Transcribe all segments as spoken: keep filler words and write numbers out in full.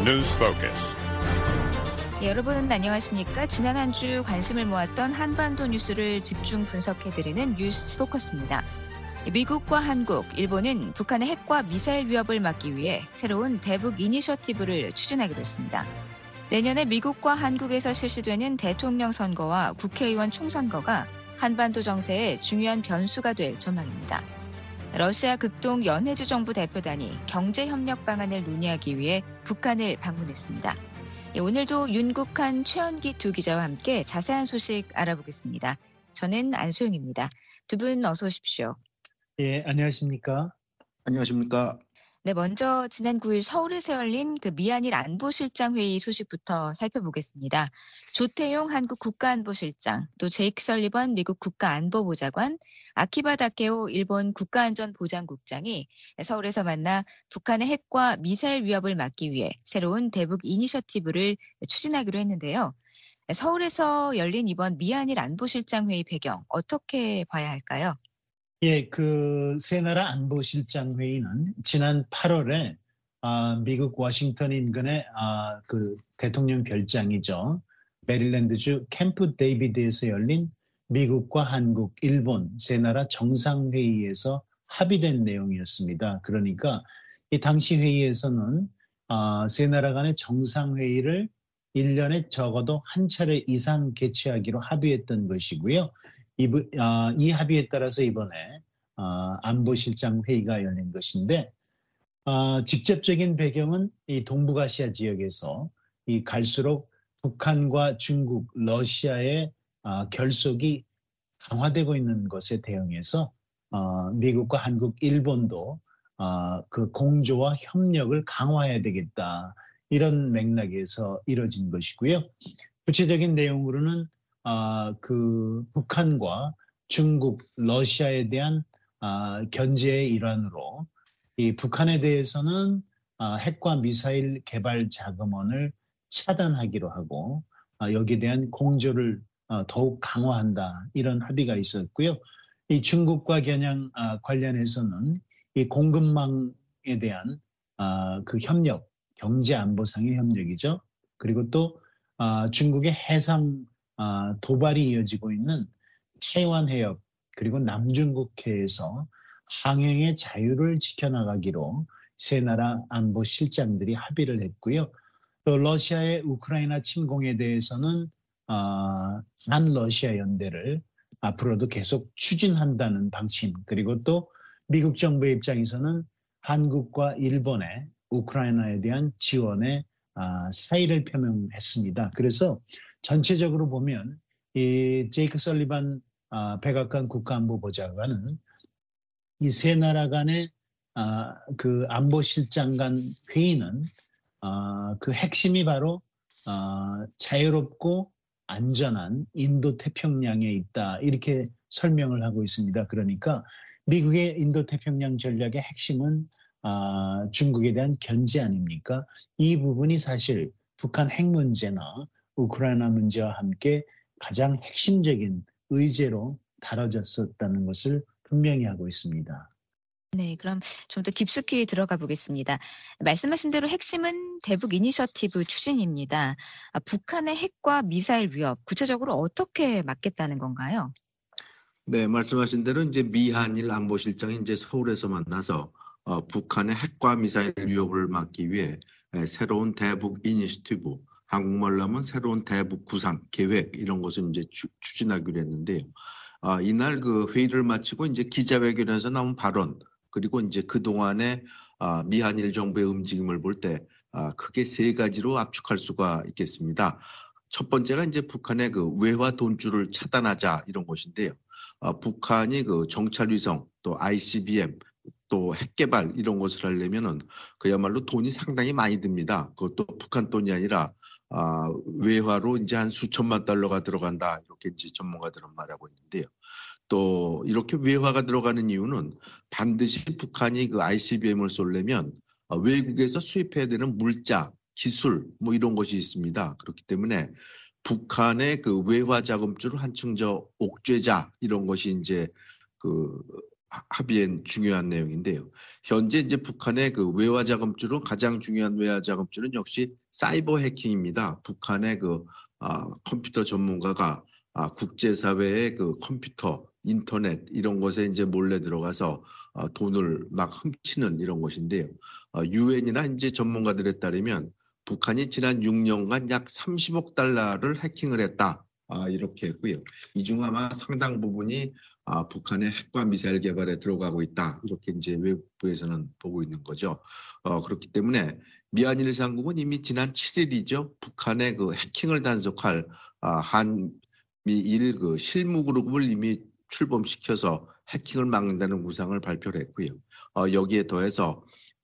News Focus. 예, 여러분 안녕하십니까? 지난 한 주 관심을 모았던 한반도 뉴스를 집중 분석해드리는 뉴스 포커스입니다. 미국과 한국, 일본은 북한의 핵과 미사일 위협을 막기 위해 새로운 대북 이니셔티브를 추진하기로 했습니다. 내년에 미국과 한국에서 실시되는 대통령 선거와 국회의원 총선거가 한반도 정세의 중요한 변수가 될 전망입니다. 러시아 극동 연해주 정부 대표단이 경제협력 방안을 논의하기 위해 북한을 방문했습니다. 오늘도 윤국한, 최연기 두 기자와 함께 자세한 소식 알아보겠습니다. 저는 안소영입니다. 두 분 어서 오십시오. 예, 안녕하십니까? 안녕하십니까? 네, 먼저 지난 구일 서울에서 열린 그 미한일 안보실장 회의 소식부터 살펴보겠습니다. 조태용 한국 국가안보실장, 또 제이크 설리번 미국 국가안보보좌관, 아키바 다케오 일본 국가안전보장국장이 서울에서 만나 북한의 핵과 미사일 위협을 막기 위해 새로운 대북 이니셔티브를 추진하기로 했는데요. 서울에서 열린 이번 미한일 안보실장 회의 배경 어떻게 봐야 할까요? 예, 그 세 나라 안보실장 회의는 지난 팔월에 아, 미국 워싱턴 인근의 아, 그 대통령 별장이죠. 메릴랜드주 캠프 데이비드에서 열린 미국과 한국, 일본 세 나라 정상회의에서 합의된 내용이었습니다. 그러니까 이 당시 회의에서는 아, 세 나라 간의 정상회의를 일 년에 적어도 한 차례 이상 개최하기로 합의했던 것이고요. 이, 어, 이 합의에 따라서 이번에 어, 안보실장 회의가 열린 것인데 어, 직접적인 배경은 이 동북아시아 지역에서 이 갈수록 북한과 중국, 러시아의 어, 결속이 강화되고 있는 것에 대응해서 어, 미국과 한국, 일본도 어, 그 공조와 협력을 강화해야 되겠다. 이런 맥락에서 이뤄진 것이고요. 구체적인 내용으로는 아, 그 북한과 중국, 러시아에 대한 아, 견제의 일환으로 이 북한에 대해서는 아, 핵과 미사일 개발 자금원을 차단하기로 하고 아, 여기에 대한 공조를 아, 더욱 강화한다 이런 합의가 있었고요. 이 중국과 겨냥 아, 관련해서는 이 공급망에 대한 아, 그 협력, 경제 안보상의 협력이죠. 그리고 또 아, 중국의 해상 아, 도발이 이어지고 있는 태완 해협 그리고 남중국해에서 항행의 자유를 지켜나가기로 세 나라 안보 실장들이 합의를 했고요. 또 러시아의 우크라이나 침공에 대해서는 아, 반러시아 연대를 앞으로도 계속 추진한다는 방침 그리고 또 미국 정부의 입장에서는 한국과 일본의 우크라이나에 대한 지원에 아, 사의를 표명했습니다. 그래서 전체적으로 보면 이 제이크 설리반 아, 백악관 국가안보보좌관은 이 세 나라 간의 아, 그 안보실장 간 회의는 아, 그 핵심이 바로 아, 자유롭고 안전한 인도 태평양에 있다 이렇게 설명을 하고 있습니다. 그러니까 미국의 인도 태평양 전략의 핵심은 아, 중국에 대한 견제 아닙니까? 이 부분이 사실 북한 핵 문제나 우크라이나 문제와 함께 가장 핵심적인 의제로 다뤄졌었다는 것을 분명히 하고 있습니다. 네, 그럼 좀 더 깊숙이 들어가 보겠습니다. 말씀하신 대로 핵심은 대북 이니셔티브 추진입니다. 아, 북한의 핵과 미사일 위협, 구체적으로 어떻게 막겠다는 건가요? 네, 말씀하신 대로 이제 미한일 안보실장이 이제 서울에서 만나서 어, 북한의 핵과 미사일 위협을 막기 위해 에, 새로운 대북 이니셔티브, 한국말로 하면 새로운 대북 구상 계획 이런 것을 이제 추, 추진하기로 했는데요. 아, 이날 그 회의를 마치고 이제 기자회견에서 나온 발언 그리고 이제 그 동안의 아, 미한일 정부의 움직임을 볼 때 아, 크게 세 가지로 압축할 수가 있겠습니다. 첫 번째가 이제 북한의 그 외화 돈줄을 차단하자 이런 것인데요. 아, 북한이 그 정찰위성 또 아이씨비엠 또 핵개발 이런 것을 하려면은 그야말로 돈이 상당히 많이 듭니다. 그것도 북한 돈이 아니라 아, 외화로 이제 한 수천만 달러가 들어간다 이렇게 이제 전문가들은 말하고 있는데요. 또 이렇게 외화가 들어가는 이유는 반드시 북한이 그 아이씨비엠을 쏠려면 외국에서 수입해야 되는 물자, 기술 뭐 이런 것이 있습니다. 그렇기 때문에 북한의 그 외화 자금줄을 한층 저 옥죄자 이런 것이 이제 그 합의한 중요한 내용인데요. 현재 이제 북한의 그 외화 자금줄은 가장 중요한 외화 자금줄은 역시 사이버 해킹입니다. 북한의 그 아, 컴퓨터 전문가가 아, 국제사회의 그 컴퓨터, 인터넷 이런 것에 이제 몰래 들어가서 아, 돈을 막 훔치는 이런 것인데요. 유엔이나 이제 전문가들에 따르면 북한이 지난 육 년간 약 삼십억 달러를 해킹을 했다. 아, 이렇게 했고요. 이 중 아마 상당 부분이 아, 북한의 핵과 미사일 개발에 들어가고 있다. 이렇게 이제 외국부에서는 보고 있는 거죠. 어, 그렇기 때문에 미한일 상국은 이미 지난 칠 일이죠. 북한의 그 해킹을 단속할 아, 한미일 그 실무 그룹을 이미 출범시켜서 해킹을 막는다는 구상을 발표를 했고요. 어, 여기에 더해서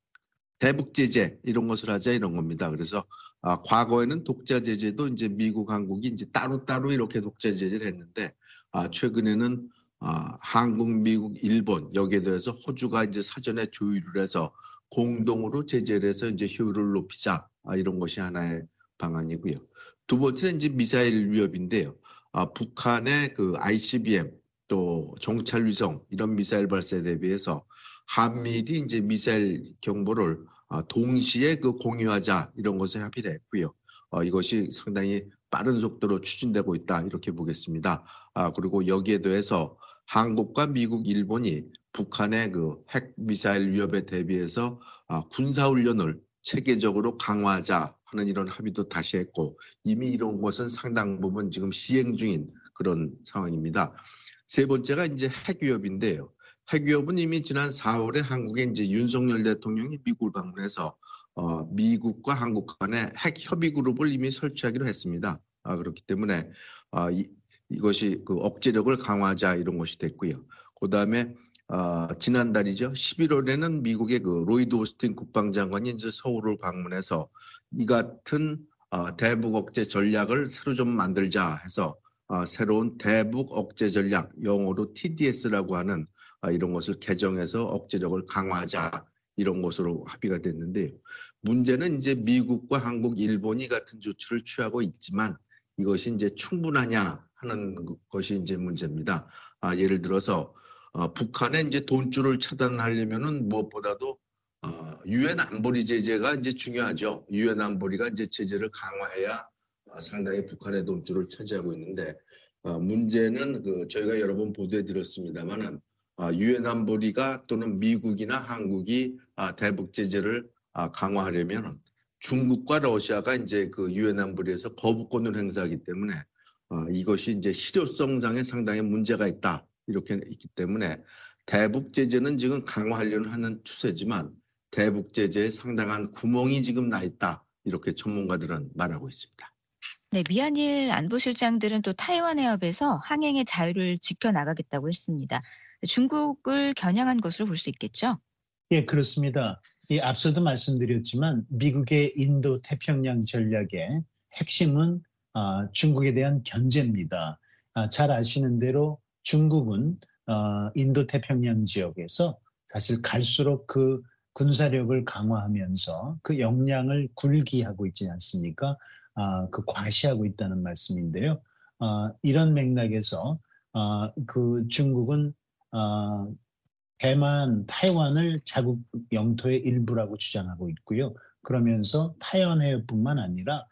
대북 제재 이런 것을 하자 이런 겁니다. 그래서 아, 과거에는 독자 제재도 이제 미국, 한국이 이제 따로따로 이렇게 독자 제재를 했는데 아, 최근에는 아, 한국, 미국, 일본 여기에 대해서 호주가 이제 사전에 조율을 해서 공동으로 제재를 해서 이제 효율을 높이자 아, 이런 것이 하나의 방안이고요. 두 번째는 이제 미사일 위협인데요. 아, 북한의 그 아이씨비엠 또 정찰위성 이런 미사일 발사에 대비해서 한미일이 이제 미사일 정보를 아, 동시에 그 공유하자 이런 것을 합의를 했고요. 어, 이것이 상당히 빠른 속도로 추진되고 있다 이렇게 보겠습니다. 아, 그리고 여기에 대해서 한국과 미국, 일본이 북한의 그 핵 미사일 위협에 대비해서 아, 군사훈련을 체계적으로 강화하자 하는 이런 합의도 다시 했고 이미 이런 것은 상당 부분 지금 시행 중인 그런 상황입니다. 세 번째가 이제 핵 위협인데요. 핵 위협은 이미 지난 사월에 한국에 이제 윤석열 대통령이 미국을 방문해서 어, 미국과 한국 간의 핵 협의 그룹을 이미 설치하기로 했습니다. 아, 그렇기 때문에 아, 이, 이것이 그 억제력을 강화하자 이런 것이 됐고요. 그 다음에 어, 지난달이죠. 십일월에는 미국의 그 로이드 오스틴 국방장관이 이제 서울을 방문해서 이 같은 어, 대북 억제 전략을 새로 좀 만들자 해서 어, 새로운 대북 억제 전략, 영어로 티디에스라고 하는 어, 이런 것을 개정해서 억제력을 강화하자 이런 것으로 합의가 됐는데요. 문제는 이제 미국과 한국, 일본이 같은 조치를 취하고 있지만 이것이 이제 충분하냐 하는 것이 이제 문제입니다. 아, 예를 들어서 어, 북한의 이제 돈줄을 차단하려면은 무엇보다도 유엔 어, 안보리 제재가 이제 중요하죠. 유엔 안보리가 이제 제재를 강화해야 어, 상당히 북한의 돈줄을 차지하고 있는데 어, 문제는 그 저희가 여러 번 보도해 드렸습니다만은 유엔 어, 안보리가 또는 미국이나 한국이 아, 대북 제재를 아, 강화하려면 중국과 러시아가 이제 그 유엔 안보리에서 거부권을 행사하기 때문에 어, 이것이 이제 실효성상에 상당히 문제가 있다. 이렇게 있기 때문에 대북 제재는 지금 강화하려는 하는 추세지만 대북 제재에 상당한 구멍이 지금 나 있다. 이렇게 전문가들은 말하고 있습니다. 네, 미한일 안보실장들은 또 타이완 해협에서 항행의 자유를 지켜나가겠다고 했습니다. 중국을 겨냥한 것으로 볼 수 있겠죠? 예, 그렇습니다. 이 앞서도 말씀드렸지만 미국의 인도 태평양 전략의 핵심은 아, 중국에 대한 견제입니다. 아, 잘 아시는 대로 중국은 어, 인도 태평양 지역에서 사실 갈수록 그 군사력을 강화하면서 그 역량을 굴기하고 있지 않습니까? 아, 그 과시하고 있다는 말씀인데요. 아, 이런 맥락에서 아, 그 중국은 아, 대만, 타이완을 자국 영토의 일부라고 주장하고 있고요. 그러면서 타이완 해협뿐만 아니라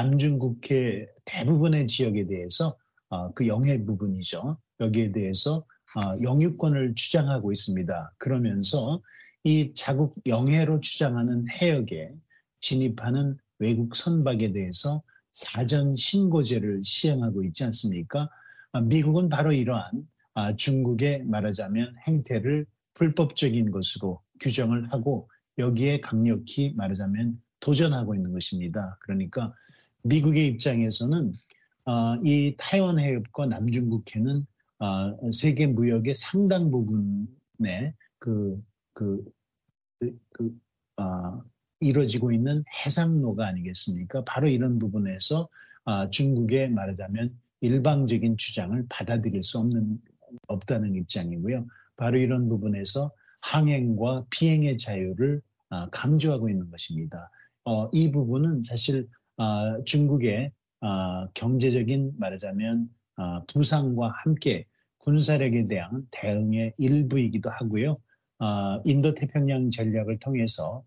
남중국해 대부분의 지역에 대해서 어, 그 영해 부분이죠. 여기에 대해서 어, 영유권을 주장하고 있습니다. 그러면서 이 자국 영해로 주장하는 해역에 진입하는 외국 선박에 대해서 사전 신고제를 시행하고 있지 않습니까? 아, 미국은 바로 이러한 아, 중국의 말하자면 행태를 불법적인 것으로 규정을 하고 여기에 강력히 말하자면 도전하고 있는 것입니다. 그러니까 미국의 입장에서는 어, 이 타이완 해협과 남중국해는 어, 세계 무역의 상당 부분에 그, 그, 그, 그 어, 이루어지고 있는 해상로가 아니겠습니까? 바로 이런 부분에서 어, 중국의 말하자면 일방적인 주장을 받아들일 수 없는 없다는 입장이고요. 바로 이런 부분에서 항행과 비행의 자유를 어, 강조하고 있는 것입니다. 어, 이 부분은 사실 어, 중국의 어, 경제적인 말하자면 어, 부상과 함께 군사력에 대한 대응의 일부이기도 하고요. 어, 인도태평양 전략을 통해서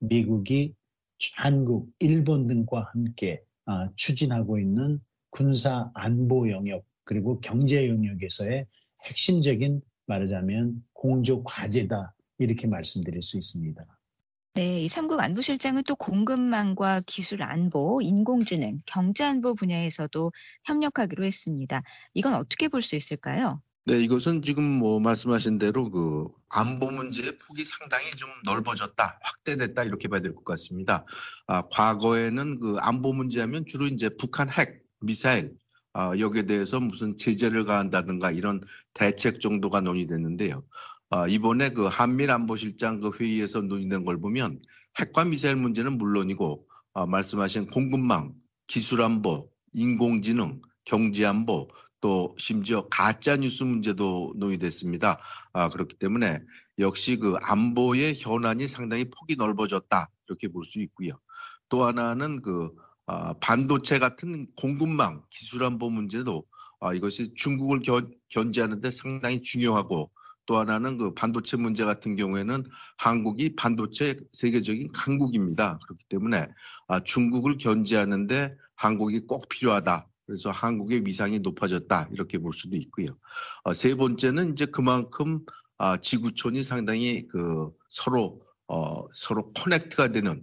미국이 한국, 일본 등과 함께 어, 추진하고 있는 군사 안보 영역 그리고 경제 영역에서의 핵심적인 말하자면 공조 과제다 이렇게 말씀드릴 수 있습니다. 네, 이 삼국 안보실장은 또 공급망과 기술 안보, 인공지능, 경제 안보 분야에서도 협력하기로 했습니다. 이건 어떻게 볼 수 있을까요? 네, 이것은 지금 뭐 말씀하신 대로 그 안보 문제의 폭이 상당히 좀 넓어졌다, 확대됐다 이렇게 봐야 될 것 같습니다. 아, 과거에는 그 안보 문제하면 주로 이제 북한 핵, 미사일 아, 여기에 대해서 무슨 제재를 가한다든가 이런 대책 정도가 논의됐는데요. 아, 이번에 그 한미 안보실장 그 회의에서 논의된 걸 보면 핵과 미사일 문제는 물론이고 아, 말씀하신 공급망, 기술 안보, 인공지능, 경제 안보 또 심지어 가짜 뉴스 문제도 논의됐습니다. 아, 그렇기 때문에 역시 그 안보의 현안이 상당히 폭이 넓어졌다 이렇게 볼 수 있고요. 또 하나는 그 아, 반도체 같은 공급망 기술 안보 문제도 아, 이것이 중국을 견, 견제하는 데 상당히 중요하고 또 하나는 그 반도체 문제 같은 경우에는 한국이 반도체 세계적인 강국입니다. 그렇기 때문에 아, 중국을 견제하는데 한국이 꼭 필요하다. 그래서 한국의 위상이 높아졌다 이렇게 볼 수도 있고요. 어, 세 번째는 이제 그만큼 아, 지구촌이 상당히 그 서로 어, 서로 커넥트가 되는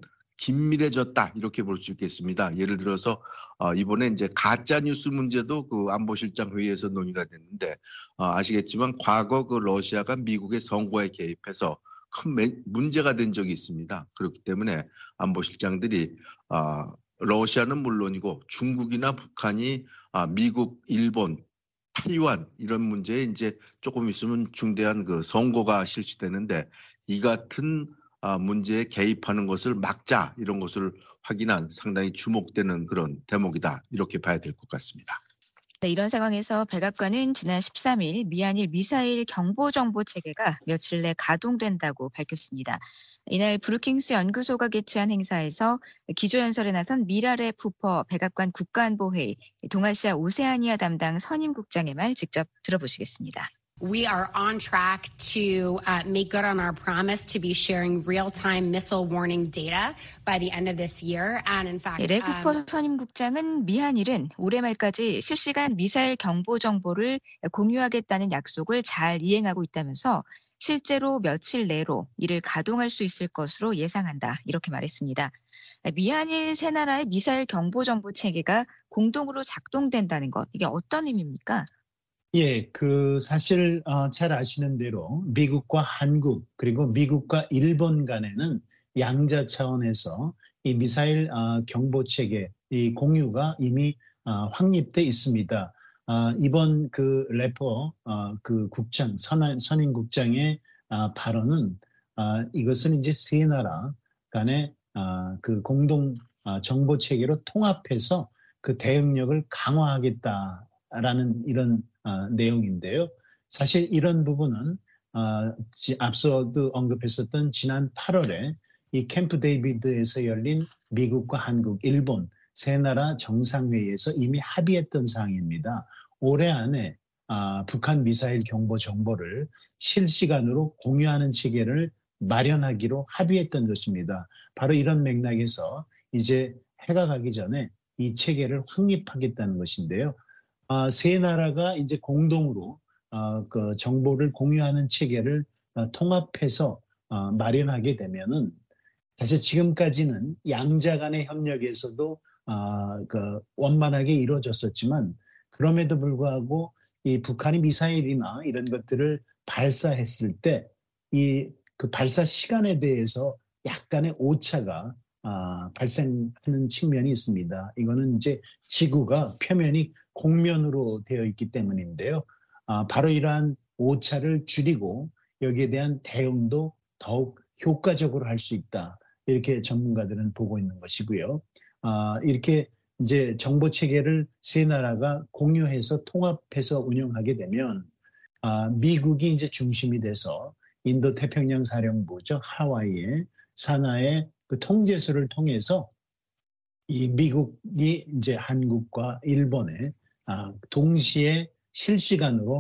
긴밀해졌다 이렇게 볼 수 있겠습니다. 예를 들어서 어, 이번에 이제 가짜 뉴스 문제도 그 안보실장 회의에서 논의가 됐는데 어, 아시겠지만 과거 그 러시아가 미국의 선거에 개입해서 큰 매, 문제가 된 적이 있습니다. 그렇기 때문에 안보실장들이 어, 러시아는 물론이고 중국이나 북한이 아, 미국, 일본, 타이완 이런 문제에 이제 조금 있으면 중대한 그 선거가 실시되는데 이 같은 아, 문제에 개입하는 것을 막자 이런 것을 확인한 상당히 주목되는 그런 대목이다 이렇게 봐야 될 것 같습니다. 네, 이런 상황에서 백악관은 지난 십삼 일 미한일 미사일 경보정보 체계가 며칠 내 가동된다고 밝혔습니다. 이날 브루킹스 연구소가 개최한 행사에서 기조연설에 나선 미라레 푸퍼 백악관 국가안보회의 동아시아 오세아니아 담당 선임국장의 말 직접 들어보시겠습니다. We are on track to uh, make good on our promise to be sharing real-time missile warning data by the end of this year. And in fact, 레 푸퍼 um, 선임국장은 미한일은 올해 말까지 실시간 미사일 경보 정보를 공유하겠다는 약속을 잘 이행하고 있다면서 실제로 며칠 내로 이를 가동할 수 있을 것으로 예상한다. 이렇게 말했습니다. 미한일 세 나라의 미사일 경보 정보 체계가 공동으로 작동된다는 것, 이게 어떤 의미입니까? 예, 그 사실 어, 잘 아시는 대로 미국과 한국 그리고 미국과 일본 간에는 양자 차원에서 이 미사일 어, 경보 체계 이 공유가 이미 어, 확립돼 있습니다. 어, 이번 그 래퍼 어, 그 국장 선, 선임 국장의 어, 발언은 어, 이것은 이제 세 나라 간의 어, 그 공동 어, 정보 체계로 통합해서 그 대응력을 강화하겠다라는 이런 어, 내용인데요. 사실 이런 부분은 어, 지, 앞서도 언급했었던 지난 팔월에 이 캠프 데이비드에서 열린 미국과 한국, 일본 세 나라 정상회의에서 이미 합의했던 사항입니다. 올해 안에 어, 북한 미사일 경보 정보를 실시간으로 공유하는 체계를 마련하기로 합의했던 것입니다. 바로 이런 맥락에서 이제 해가 가기 전에 이 체계를 확립하겠다는 것인데요. 어, 세 나라가 이제 공동으로 어, 그 정보를 공유하는 체계를 어, 통합해서 어, 마련하게 되면은 사실 지금까지는 양자 간의 협력에서도 어, 그 원만하게 이루어졌었지만 그럼에도 불구하고 이 북한이 미사일이나 이런 것들을 발사했을 때 이 그 발사 시간에 대해서 약간의 오차가 아, 발생하는 측면이 있습니다. 이거는 이제 지구가 표면이 공면으로 되어 있기 때문인데요. 아, 바로 이러한 오차를 줄이고 여기에 대한 대응도 더욱 효과적으로 할 수 있다. 이렇게 전문가들은 보고 있는 것이고요. 아, 이렇게 이제 정보 체계를 세 나라가 공유해서 통합해서 운영하게 되면 아, 미국이 이제 중심이 돼서 인도 태평양 사령부죠. 하와이의 산하의 그 통제수를 통해서 이 미국이 이제 한국과 일본에 아, 동시에 실시간으로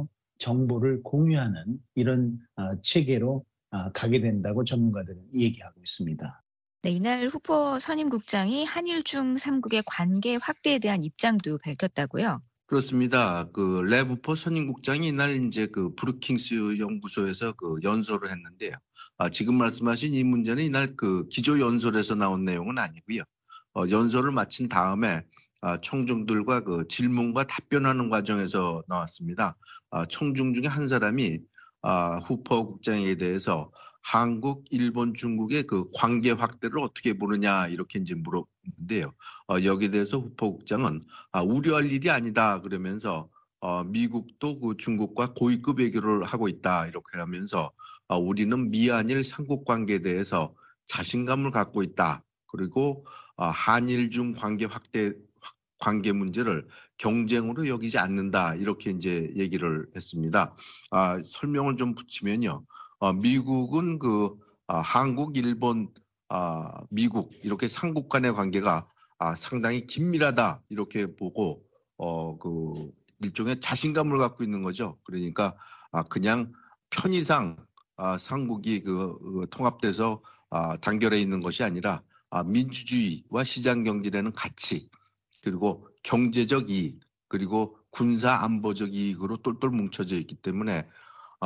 정보를 공유하는 이런 체계로 가게 된다고 전문가들은 얘기하고 있습니다. 네, 이날 후퍼 선임국장이 한일 중 삼 국의 관계 확대에 대한 입장도 밝혔다고요? 그렇습니다. 그 레부퍼 선임국장이 이날 이제 그 브루킹스 연구소에서 그 연설을 했는데요. 아, 지금 말씀하신 이 문제는 이날 그 기조 연설에서 나온 내용은 아니고요. 어, 연설을 마친 다음에 아, 청중들과 그 질문과 답변하는 과정에서 나왔습니다. 아, 청중 중에 한 사람이 아, 후퍼 국장에 대해서 한국, 일본, 중국의 그 관계 확대를 어떻게 보느냐 이렇게 이제 물었는데요. 어, 여기에 대해서 후퍼 국장은 아, 우려할 일이 아니다 그러면서 어, 미국도 그 중국과 고위급 외교를 하고 있다 이렇게 하면서 어, 우리는 미한일 삼국 관계에 대해서 자신감을 갖고 있다. 그리고 어, 한일 중 관계 확대 관계 문제를 경쟁으로 여기지 않는다 이렇게 이제 얘기를 했습니다. 아, 설명을 좀 붙이면요. 어, 미국은 그 아, 한국, 일본, 아, 미국 이렇게 삼국 간의 관계가 아, 상당히 긴밀하다 이렇게 보고 어, 그 일종의 자신감을 갖고 있는 거죠. 그러니까 아, 그냥 편의상 아, 삼국이 그, 그 통합돼서 아, 단결해 있는 것이 아니라 아, 민주주의와 시장 경제라는 가치 그리고 경제적 이익 그리고 군사 안보적 이익으로 똘똘 뭉쳐져 있기 때문에 어,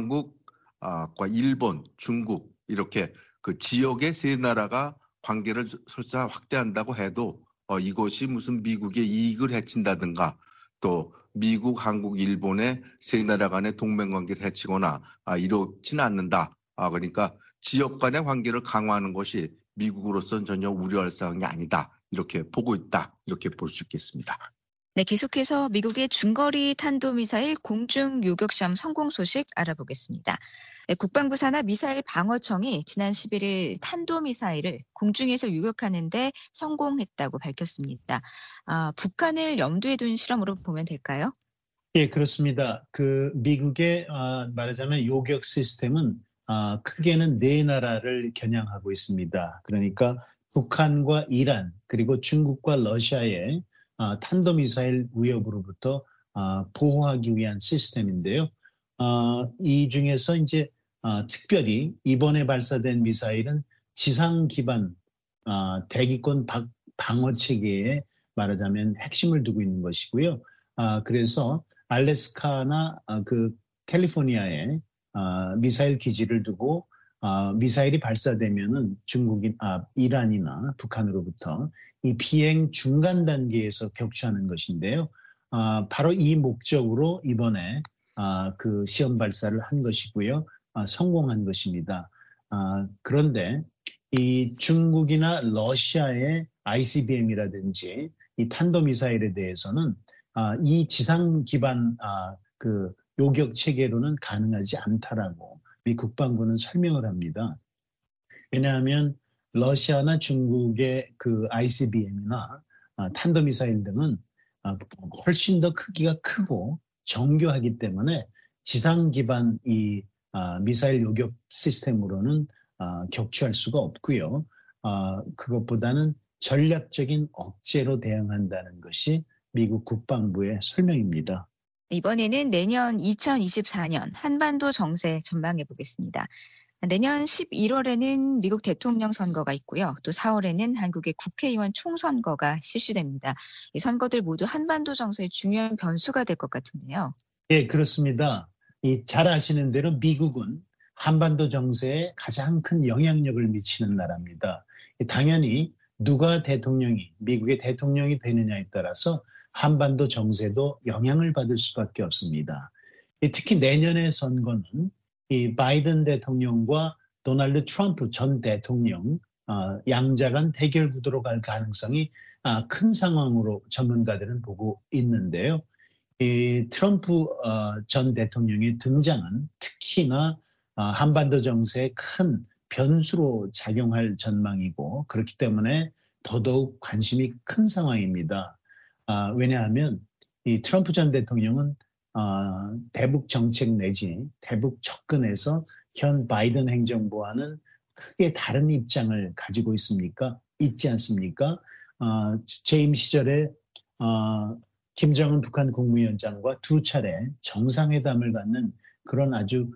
한국과 일본, 중국 이렇게 그 지역의 세 나라가 관계를 설사 확대한다고 해도 어, 이것이 무슨 미국의 이익을 해친다든가 또 미국, 한국, 일본의 세 나라 간의 동맹 관계를 해치거나 아, 이렇지는 않는다. 아, 그러니까 지역 간의 관계를 강화하는 것이 미국으로서는 전혀 우려할 사항이 아니다. 이렇게 보고 있다. 이렇게 볼 수 있겠습니다. 네, 계속해서 미국의 중거리 탄도미사일 공중 요격 시험 성공 소식 알아보겠습니다. 네, 국방부 산하 미사일 방어청이 지난 십일 일 탄도미사일을 공중에서 요격하는 데 성공했다고 밝혔습니다. 아, 북한을 염두에 둔 실험으로 보면 될까요? 예, 그렇습니다. 그 미국의 아, 말하자면 요격 시스템은 아, 크게는 네 나라를 겨냥하고 있습니다. 그러니까 북한과 이란 그리고 중국과 러시아의 아, 탄도미사일 위협으로부터 아, 보호하기 위한 시스템인데요. 아, 이 중에서 이제 아, 특별히 이번에 발사된 미사일은 지상 기반 아, 대기권 박, 방어 체계에 말하자면 핵심을 두고 있는 것이고요. 아, 그래서 알래스카나 아, 그 캘리포니아에 아, 미사일 기지를 두고 아, 미사일이 발사되면은 중국인, 아, 이란이나 북한으로부터 이 비행 중간 단계에서 격추하는 것인데요. 아, 바로 이 목적으로 이번에 아, 그 시험 발사를 한 것이고요. 아, 성공한 것입니다. 아, 그런데 이 중국이나 러시아의 아이씨비엠이라든지 이 탄도미사일에 대해서는 아, 이 지상 기반 아, 그 요격 체계로는 가능하지 않다라고 미 국방부는 설명을 합니다. 왜냐하면 러시아나 중국의 그 아이씨비엠이나 아, 탄도미사일 등은 아, 훨씬 더 크기가 크고 정교하기 때문에 지상 기반 이 아, 미사일 요격 시스템으로는 아, 격추할 수가 없고요. 아, 그것보다는 전략적인 억제로 대응한다는 것이 미국 국방부의 설명입니다. 이번에는 내년 이천이십사 년 한반도 정세 전망해 보겠습니다. 내년 십일월에는 미국 대통령 선거가 있고요. 또 사월에는 한국의 국회의원 총선거가 실시됩니다. 이 선거들 모두 한반도 정세의 중요한 변수가 될 것 같은데요. 예, 그렇습니다. 이 잘 아시는 대로 미국은 한반도 정세에 가장 큰 영향력을 미치는 나라입니다. 당연히 누가 대통령이, 미국의 대통령이 되느냐에 따라서 한반도 정세도 영향을 받을 수밖에 없습니다. 특히 내년의 선거는 이 바이든 대통령과 도널드 트럼프 전 대통령 양자 간 대결 구도로 갈 가능성이 큰 상황으로 전문가들은 보고 있는데요. 이 트럼프 전 대통령의 등장은 특히나 한반도 정세에 큰 변수로 작용할 전망이고 그렇기 때문에 더더욱 관심이 큰 상황입니다. 왜냐하면 이 트럼프 전 대통령은 대북 정책 내지 대북 접근에서 현 바이든 행정부와는 크게 다른 입장을 가지고 있습니까? 있지 않습니까? 재임 시절에 김정은 북한 국무위원장과 두 차례 정상회담을 갖는 그런 아주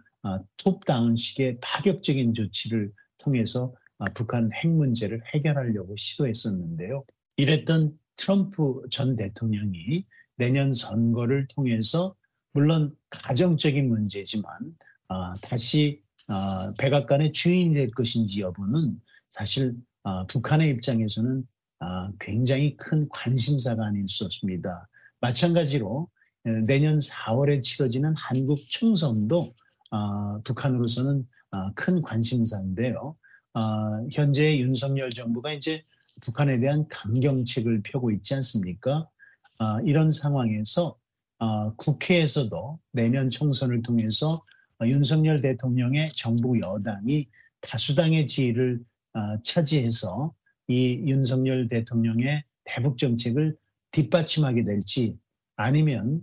톱다운식의 파격적인 조치를 통해서 북한 핵 문제를 해결하려고 시도했었는데요. 이랬던 트럼프 전 대통령이 내년 선거를 통해서 물론 가정적인 문제지만 다시 백악관의 주인이 될 것인지 여부는 사실 북한의 입장에서는 굉장히 큰 관심사가 아닐 수 없습니다. 마찬가지로 내년 사월에 치러지는 한국 총선도 북한으로서는 큰 관심사인데요. 현재 윤석열 정부가 이제 북한에 대한 강경책을 펴고 있지 않습니까? 이런 상황에서 국회에서도 내년 총선을 통해서 윤석열 대통령의 정부 여당이 다수당의 지위를 차지해서 이 윤석열 대통령의 대북 정책을 뒷받침하게 될지 아니면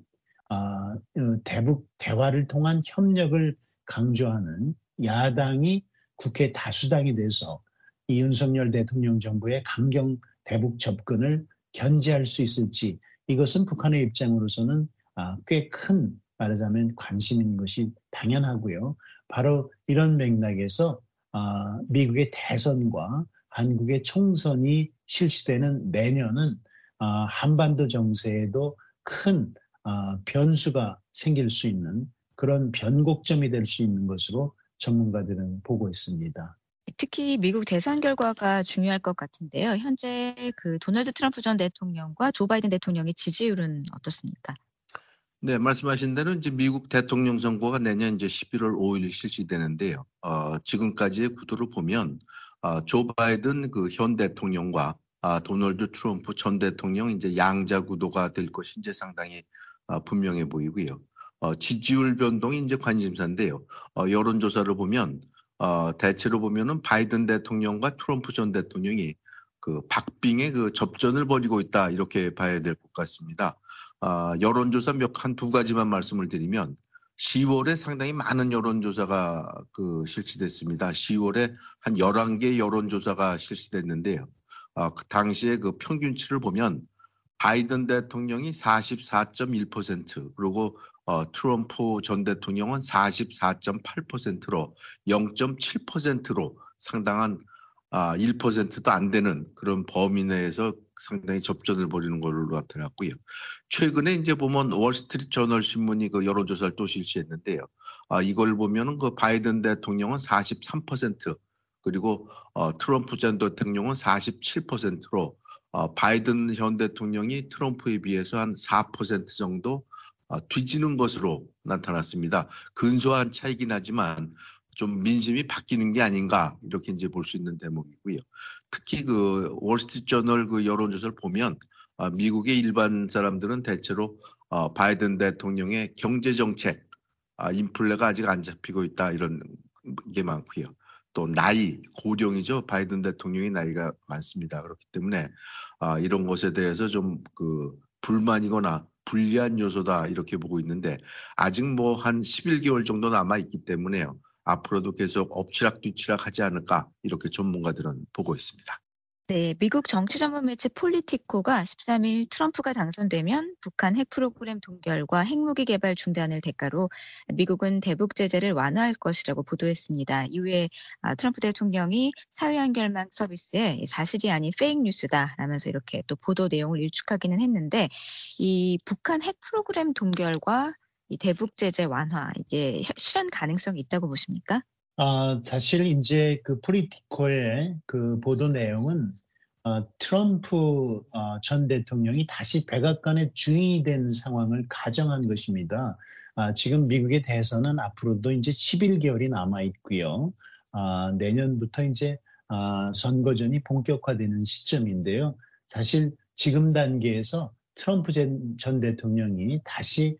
대북 대화를 통한 협력을 강조하는 야당이 국회 다수당이 돼서 이 윤석열 대통령 정부의 강경 대북 접근을 견제할 수 있을지 이것은 북한의 입장으로서는 꽤 큰 말하자면 관심인 것이 당연하고요. 바로 이런 맥락에서 미국의 대선과 한국의 총선이 실시되는 내년은 한반도 정세에도 큰 변수가 생길 수 있는 그런 변곡점이 될 수 있는 것으로 전문가들은 보고 있습니다. 특히 미국 대선 결과가 중요할 것 같은데요. 현재 그 도널드 트럼프 전 대통령과 조 바이든 대통령의 지지율은 어떻습니까? 네, 말씀하신 대로 이제 미국 대통령 선거가 내년 이제 십일월 오일 실시되는데요. 어, 지금까지의 구도를 보면 어, 조 바이든 그 현 대통령과 아, 도널드 트럼프 전 대통령 이제 양자 구도가 될 것이 이제 상당히 어, 분명해 보이고요. 어, 지지율 변동이 이제 관심사인데요. 어, 여론조사를 보면 어, 대체로 보면은 바이든 대통령과 트럼프 전 대통령이 그 박빙의 그 접전을 벌이고 있다 이렇게 봐야 될 것 같습니다. 어, 여론조사 몇 한 두 가지만 말씀을 드리면 시월에 상당히 많은 여론조사가 그 실시됐습니다. 시월에 한 열한 개 여론조사가 실시됐는데요. 어, 그 당시에 그 평균치를 보면 바이든 대통령이 사십사 점 일 퍼센트 그리고 어, 트럼프 전 대통령은 사십사 점 팔 퍼센트로 영 점 칠 퍼센트로 상당한 아, 일 퍼센트도 안 되는 그런 범위 내에서 상당히 접전을 벌이는 걸로 나타났고요. 최근에 이제 보면 월스트리트 저널 신문이 그 여론조사를 또 실시했는데요. 아, 이걸 보면은 그 바이든 대통령은 사십삼 퍼센트 그리고 어, 트럼프 전 대통령은 사십칠 퍼센트로 어, 바이든 현 대통령이 트럼프에 비해서 한 사 퍼센트 정도 어, 뒤지는 것으로 나타났습니다. 근소한 차이긴 하지만 좀 민심이 바뀌는 게 아닌가 이렇게 이제 볼 수 있는 대목이고요. 특히 그 월스트리트 저널 그 여론조사를 보면 어, 미국의 일반 사람들은 대체로 어, 바이든 대통령의 경제 정책, 아, 인플레가 아직 안 잡히고 있다 이런 게 많고요. 또 나이, 고령이죠. 바이든 대통령의 나이가 많습니다. 그렇기 때문에 아, 이런 것에 대해서 좀 그 불만이거나 불리한 요소다 이렇게 보고 있는데 아직 뭐 한 십일 개월 정도 남아 있기 때문에요. 앞으로도 계속 엎치락뒤치락 하지 않을까 이렇게 전문가들은 보고 있습니다. 네, 미국 정치 전문 매체 폴리티코가 십삼 일 트럼프가 당선되면 북한 핵 프로그램 동결과 핵무기 개발 중단을 대가로 미국은 대북 제재를 완화할 것이라고 보도했습니다. 이후에 트럼프 대통령이 사회연결망 서비스에 사실이 아닌 페이크 뉴스다라면서 이렇게 또 보도 내용을 일축하기는 했는데 이 북한 핵 프로그램 동결과 이 대북 제재 완화 이게 실현 가능성이 있다고 보십니까? 아, 사실 이제 그 폴리티코의 그 보도 내용은 어, 트럼프 어, 전 대통령이 다시 백악관의 주인이 된 상황을 가정한 것입니다. 아, 지금 미국의 대선은 앞으로도 이제 십일 개월이 남아 있고요. 아, 내년부터 이제 아, 선거전이 본격화되는 시점인데요. 사실 지금 단계에서 트럼프 전 대통령이 다시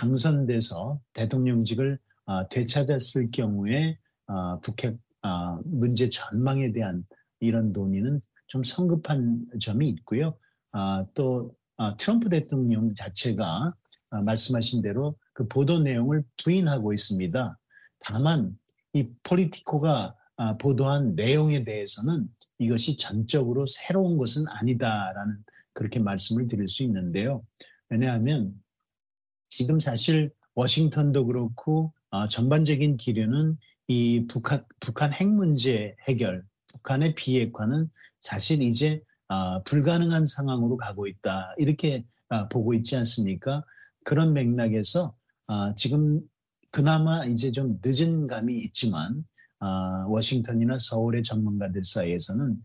당선돼서 대통령직을 아, 되찾았을 경우에 아, 북핵 아, 문제 전망에 대한 이런 논의는 좀 성급한 점이 있고요. 아, 또 아, 트럼프 대통령 자체가 아, 말씀하신 대로 그 보도 내용을 부인하고 있습니다. 다만 이 폴리티코가 아, 보도한 내용에 대해서는 이것이 전적으로 새로운 것은 아니다라는 그렇게 말씀을 드릴 수 있는데요. 왜냐하면 지금 사실 워싱턴도 그렇고 어, 전반적인 기류는 이 북한, 북한 핵 문제 해결, 북한의 비핵화는 사실 이제 어, 불가능한 상황으로 가고 있다. 이렇게 어, 보고 있지 않습니까? 그런 맥락에서 어, 지금 그나마 이제 좀 늦은 감이 있지만 어, 워싱턴이나 서울의 전문가들 사이에서는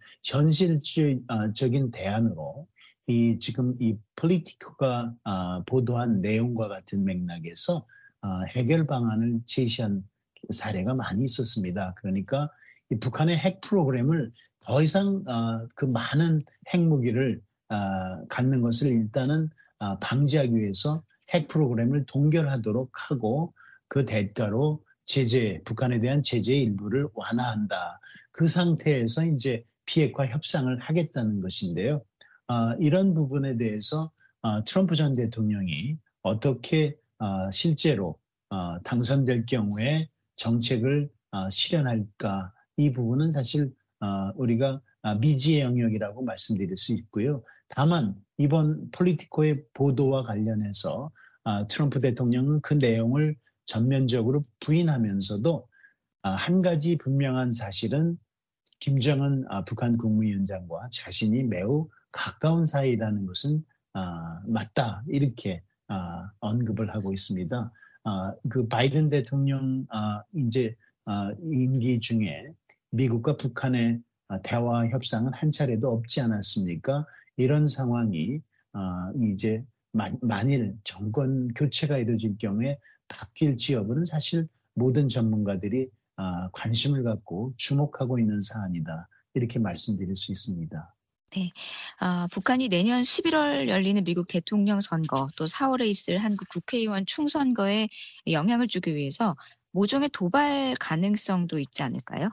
현실적인 대안으로 이 지금 이 폴리티코가 어, 보도한 내용과 같은 맥락에서 어, 해결 방안을 제시한 사례가 많이 있었습니다. 그러니까 이 북한의 핵 프로그램을 더 이상 어, 그 많은 핵무기를 어, 갖는 것을 일단은 어, 방지하기 위해서 핵 프로그램을 동결하도록 하고 그 대가로 제재, 북한에 대한 제재의 일부를 완화한다. 그 상태에서 이제 비핵화 협상을 하겠다는 것인데요. 어, 이런 부분에 대해서 어, 트럼프 전 대통령이 어떻게 어, 실제로 어, 당선될 경우에 정책을 어, 실현할까? 이 부분은 사실 어, 우리가 미지의 영역이라고 말씀드릴 수 있고요. 다만 이번 폴리티코의 보도와 관련해서 어, 트럼프 대통령은 그 내용을 전면적으로 부인하면서도 어, 한 가지 분명한 사실은 김정은 어, 북한 국무위원장과 자신이 매우 가까운 사이라는 것은 어, 맞다 이렇게 어, 언급을 하고 있습니다. 어, 그 바이든 대통령 어, 이제 어, 임기 중에 미국과 북한의 어, 대화 협상은 한 차례도 없지 않았습니까? 이런 상황이 어, 이제 마, 만일 정권 교체가 이루어질 경우에 바뀔지 여부는 사실 모든 전문가들이 어, 관심을 갖고 주목하고 있는 사안이다. 이렇게 말씀드릴 수 있습니다. 네, 아, 북한이 내년 십일월 열리는 미국 대통령 선거 또 사월에 있을 한국 국회의원 총선거에 영향을 주기 위해서 모종의 도발 가능성도 있지 않을까요?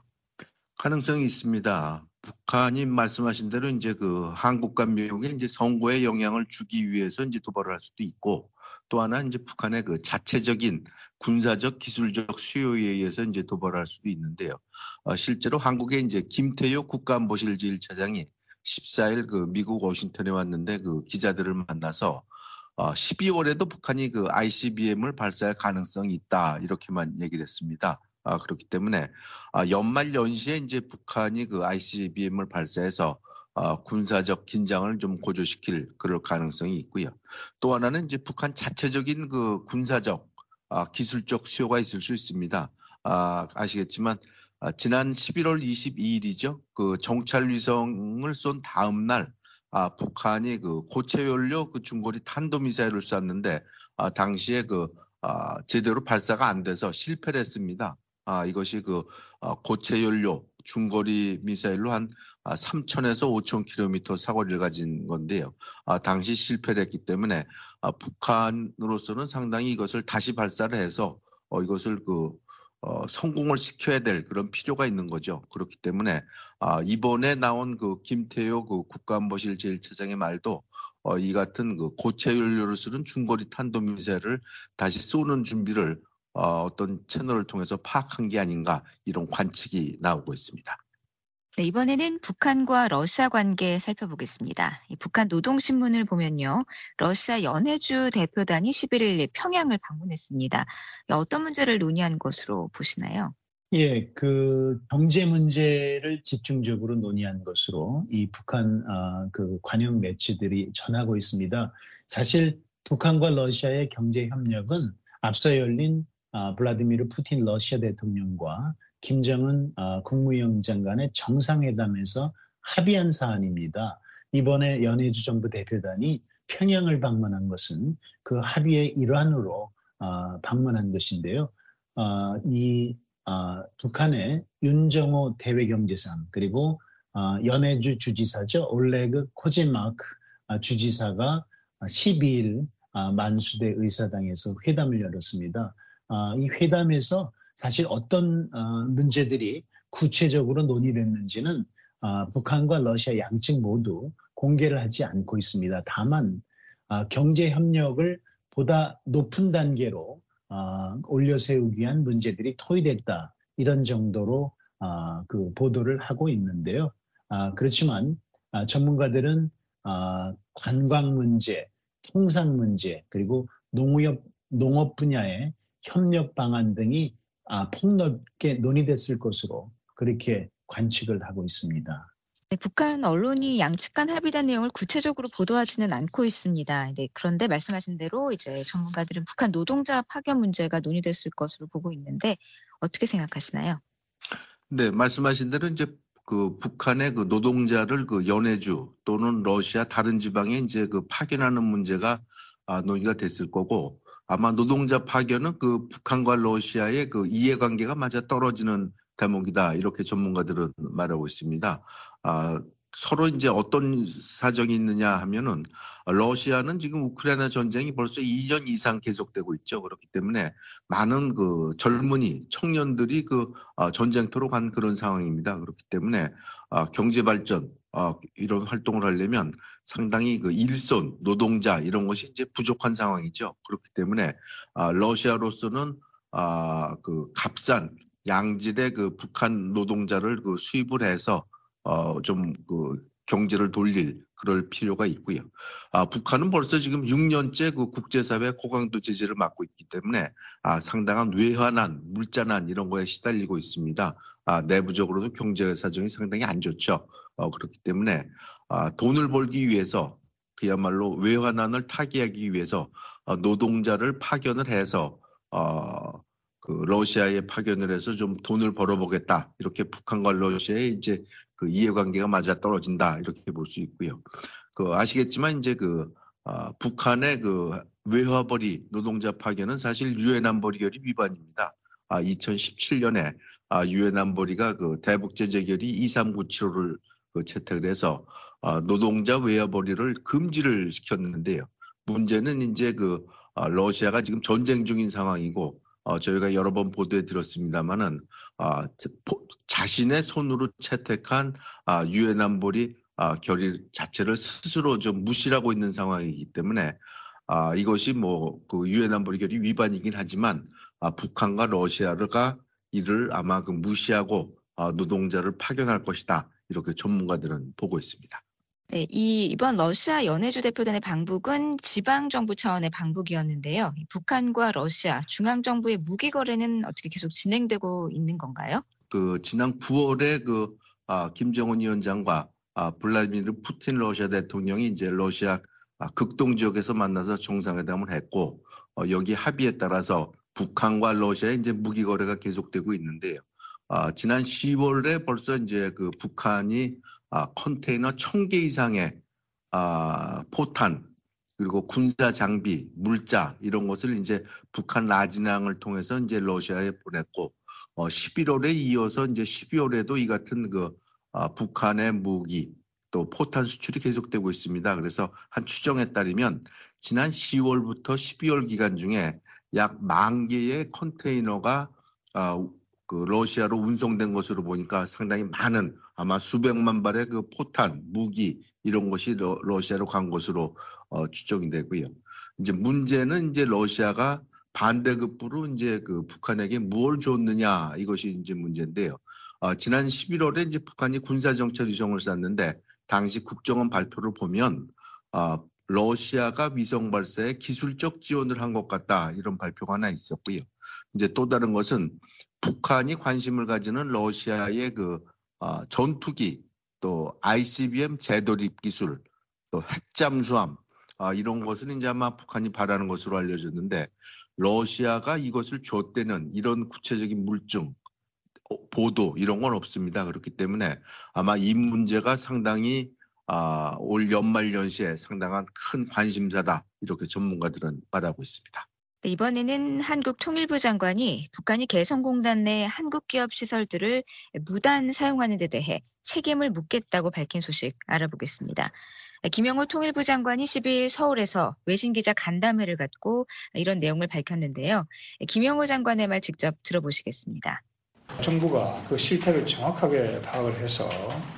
가능성이 있습니다. 북한이 말씀하신 대로 이제 그 한국과 미국의 이제 선거에 영향을 주기 위해서 이제 도발을 할 수도 있고 또 하나 이제 북한의 그 자체적인 군사적 기술적 수요에 의해서 이제 도발을 할 수도 있는데요. 어, 실제로 한국의 이제 김태효 국가안보실 제일 차장이 십사일 그 미국 워싱턴에 왔는데 그 기자들을 만나서 어, 십이월에도 북한이 그 아이씨비엠을 발사할 가능성이 있다 이렇게만 얘기를 했습니다. 아, 그렇기 때문에 아, 연말 연시에 이제 북한이 그 아이씨비엠을 발사해서 어, 군사적 긴장을 좀 고조시킬 그럴 가능성이 있고요. 또 하나는 이제 북한 자체적인 그 군사적 아, 기술적 수요가 있을 수 있습니다. 아, 아시겠지만 아, 지난 십일월 이십이일이죠. 그 정찰 위성을 쏜 다음 날 아, 북한이 그 고체 연료 그 중거리 탄도미사일을 쐈는데 아, 당시에 그 아, 제대로 발사가 안 돼서 실패를 했습니다. 아, 이것이 그 아, 고체 연료 중거리 미사일로 한 아, 삼천에서 오천 킬로미터 사거리를 가진 건데요. 아, 당시 실패를 했기 때문에 아, 북한으로서는 상당히 이것을 다시 발사를 해서 어, 이것을 그 어, 성공을 시켜야 될 그런 필요가 있는 거죠. 그렇기 때문에 아, 이번에 나온 그 김태효 그 국가안보실 제일 차장의 말도 어, 이 같은 그 고체 연료를 쓰는 중거리 탄도미사일을 다시 쏘는 준비를 어, 어떤 채널을 통해서 파악한 게 아닌가 이런 관측이 나오고 있습니다. 네, 이번에는 북한과 러시아 관계 살펴보겠습니다. 이 북한 노동신문을 보면요. 러시아 연해주 대표단이 십일일 평양을 방문했습니다. 어떤 문제를 논의한 것으로 보시나요? 예, 그 경제 문제를 집중적으로 논의한 것으로 이 북한 어, 그 관영 매체들이 전하고 있습니다. 사실 북한과 러시아의 경제 협력은 앞서 열린 어, 블라디미르 푸틴 러시아 대통령과 김정은 어, 국무위원장 간의 정상회담에서 합의한 사안입니다. 이번에 연해주 정부 대표단이 평양을 방문한 것은 그 합의의 일환으로 어, 방문한 것인데요. 어, 이 어, 북한의 윤정호 대외경제상 그리고 어, 연해주 주지사죠. 올레그 코제마크 어, 주지사가 십이일 어, 만수대 의사당에서 회담을 열었습니다. 어, 이 회담에서 사실 어떤 어, 문제들이 구체적으로 논의됐는지는 어, 북한과 러시아 양측 모두 공개를 하지 않고 있습니다. 다만 어, 경제 협력을 보다 높은 단계로 어, 올려세우기 위한 문제들이 토의됐다. 이런 정도로 어, 그 보도를 하고 있는데요. 어, 그렇지만 어, 전문가들은 어, 관광 문제, 통상 문제 그리고 농업 농업 분야의 협력 방안 등이 아, 폭넓게 논의됐을 것으로 그렇게 관측을 하고 있습니다. 네, 북한 언론이 양측 간 합의된 내용을 구체적으로 보도하지는 않고 있습니다. 네, 그런데 말씀하신 대로 이제 전문가들은 북한 노동자 파견 문제가 논의됐을 것으로 보고 있는데 어떻게 생각하시나요? 네, 말씀하신 대로 이제 그 북한의 그 노동자를 그 연해주 또는 러시아 다른 지방에 이제 그 파견하는 문제가 아, 논의가 됐을 거고 아마 노동자 파견은 그 북한과 러시아의 그 이해관계가 맞아 떨어지는 대목이다. 이렇게 전문가들은 말하고 있습니다. 아, 서로 이제 어떤 사정이 있느냐 하면은 러시아는 지금 우크라이나 전쟁이 벌써 이 년 이상 계속되고 있죠. 그렇기 때문에 많은 그 젊은이 청년들이 그 전쟁터로 간 그런 상황입니다. 그렇기 때문에 경제 발전 이런 활동을 하려면 상당히 그 일손 노동자 이런 것이 이제 부족한 상황이죠. 그렇기 때문에 러시아로서는 그 값싼 양질의 그 북한 노동자를 그 수입을 해서 어, 좀 그 경제를 돌릴 그럴 필요가 있고요. 아, 북한은 벌써 지금 육 년째 그 국제사회 고강도 제재를 맡고 있기 때문에 아, 상당한 외환난, 물자난 이런 거에 시달리고 있습니다. 아, 내부적으로도 경제 사정이 상당히 안 좋죠. 어, 그렇기 때문에 아, 돈을 벌기 위해서 그야말로 외환난을 타개하기 위해서 어, 노동자를 파견을 해서 어, 그 러시아에 파견을 해서 좀 돈을 벌어보겠다. 이렇게 북한과 러시아의 이제 그 이해관계가 맞아 떨어진다. 이렇게 볼 수 있고요. 그 아시겠지만 이제 그 아, 북한의 그 외화벌이 노동자 파견은 사실 유엔 안보리 결의 위반입니다. 아, 이천십칠 년에 아, 유엔 안보리가 그 대북제재결의 이삼구칠호를 그 채택을 해서 아, 노동자 외화벌이를 금지를 시켰는데요. 문제는 이제 그 아, 러시아가 지금 전쟁 중인 상황이고. 어, 저희가 여러 번 보도해 드렸습니다만은 아, 자신의 손으로 채택한 아, 유엔 안보리 아, 결의 자체를 스스로 좀 무시하고 있는 상황이기 때문에 아, 이것이 뭐 그 유엔 안보리 결의 위반이긴 하지만 아, 북한과 러시아가 이를 아마 그 무시하고 아, 노동자를 파견할 것이다 이렇게 전문가들은 보고 있습니다. 네, 이 이번 러시아 연해주 대표단의 방북은 지방정부 차원의 방북이었는데요. 북한과 러시아 중앙정부의 무기 거래는 어떻게 계속 진행되고 있는 건가요? 그 지난 구월에 그 아, 김정은 위원장과 아, 블라디미르 푸틴 러시아 대통령이 이제 러시아 아, 극동 지역에서 만나서 정상회담을 했고 어, 여기 합의에 따라서 북한과 러시아의 이제 무기 거래가 계속되고 있는데요. 아, 지난 시월에 벌써 이제 그 북한이 아, 컨테이너 천 개 이상의 아, 포탄 그리고 군사 장비, 물자 이런 것을 이제 북한 라진항을 통해서 이제 러시아에 보냈고 어, 십일월에 이어서 이제 십이월에도 이 같은 그 아, 북한의 무기 또 포탄 수출이 계속되고 있습니다. 그래서 한 추정에 따르면 지난 시월부터 십이월 기간 중에 약 만 개의 컨테이너가 아, 그 러시아로 운송된 것으로 보니까 상당히 많은 아마 수백만 발의 그 포탄, 무기 이런 것이 러, 러시아로 간 것으로 어, 추정이 되고요. 이제 문제는 이제 러시아가 반대급부로 이제 그 북한에게 무엇을 줬느냐 이것이 이제 문제인데요. 어, 지난 십일월에 이제 북한이 군사정찰 위성을 쐈는데 당시 국정원 발표를 보면 어, 러시아가 위성 발사에 기술적 지원을 한 것 같다 이런 발표가 하나 있었고요. 이제 또 다른 것은 북한이 관심을 가지는 러시아의 그 어, 전투기 또 아이씨비엠 재도입 기술 또 핵잠수함 아, 이런 것을 이제 아마 북한이 바라는 것으로 알려졌는데 러시아가 이것을 줬다는 이런 구체적인 물증 보도 이런 건 없습니다. 그렇기 때문에 아마 이 문제가 상당히 아, 올 연말 연시에 상당한 큰 관심사다 이렇게 전문가들은 말하고 있습니다. 네, 이번에는 한국 통일부 장관이 북한이 개성공단 내 한국 기업 시설들을 무단 사용하는 데 대해 책임을 묻겠다고 밝힌 소식 알아보겠습니다. 김영호 통일부 장관이 십이일 서울에서 외신기자 간담회를 갖고 이런 내용을 밝혔는데요. 김영호 장관의 말 직접 들어보시겠습니다. 정부가 그 실태를 정확하게 파악을 해서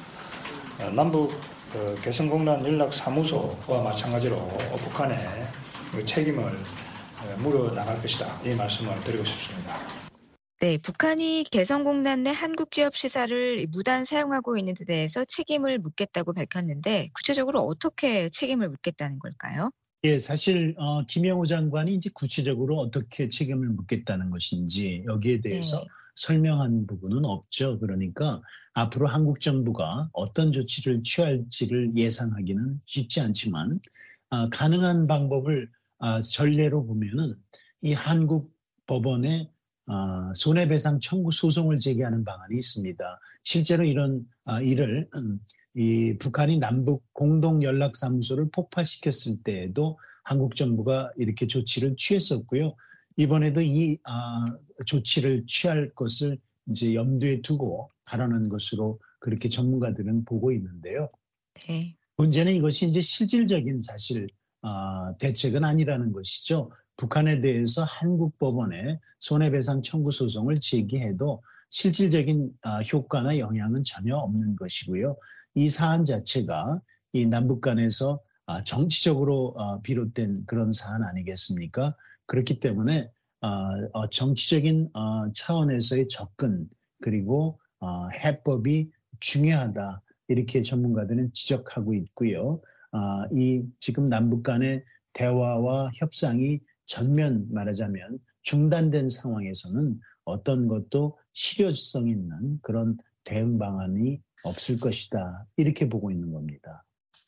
남북 개성공단 연락사무소와 마찬가지로 북한의 책임을 물어 나갈 것이다. 이 말씀을 드리고 싶습니다. 네, 북한이 개성공단 내 한국 기업 시설을 무단 사용하고 있는 데 대해서 책임을 묻겠다고 밝혔는데 구체적으로 어떻게 책임을 묻겠다는 걸까요? 예, 사실 어, 김영호 장관이 이제 구체적으로 어떻게 책임을 묻겠다는 것인지 여기에 대해서 네. 설명한 부분은 없죠. 그러니까 앞으로 한국 정부가 어떤 조치를 취할지를 예상하기는 쉽지 않지만 아, 가능한 방법을 아, 전례로 보면은 이 한국 법원에 아, 손해배상 청구 소송을 제기하는 방안이 있습니다. 실제로 이런 아, 일을 음, 이 북한이 남북 공동연락사무소를 폭파시켰을 때에도 한국 정부가 이렇게 조치를 취했었고요. 이번에도 이 아, 조치를 취할 것을 이제 염두에 두고 발언한 것으로 그렇게 전문가들은 보고 있는데요. 네. 문제는 이것이 이제 실질적인 사실 아, 대책은 아니라는 것이죠. 북한에 대해서 한국 법원에 손해배상 청구 소송을 제기해도 실질적인 아, 효과나 영향은 전혀 없는 것이고요. 이 사안 자체가 이 남북 간에서 아, 정치적으로 아, 비롯된 그런 사안 아니겠습니까? 그렇기 때문에 아, 어, 정치적인 어, 차원에서의 접근 그리고 어, 해법이 중요하다. 이렇게 전문가들은 지적하고 있고요. 아, 이 지금 남북 간의 대화와 협상이 전면 말하자면 중단된 상황에서는 어떤 것도 실효성 있는 그런 대응 방안이 없을 것이다. 이렇게 보고 있는 겁니다.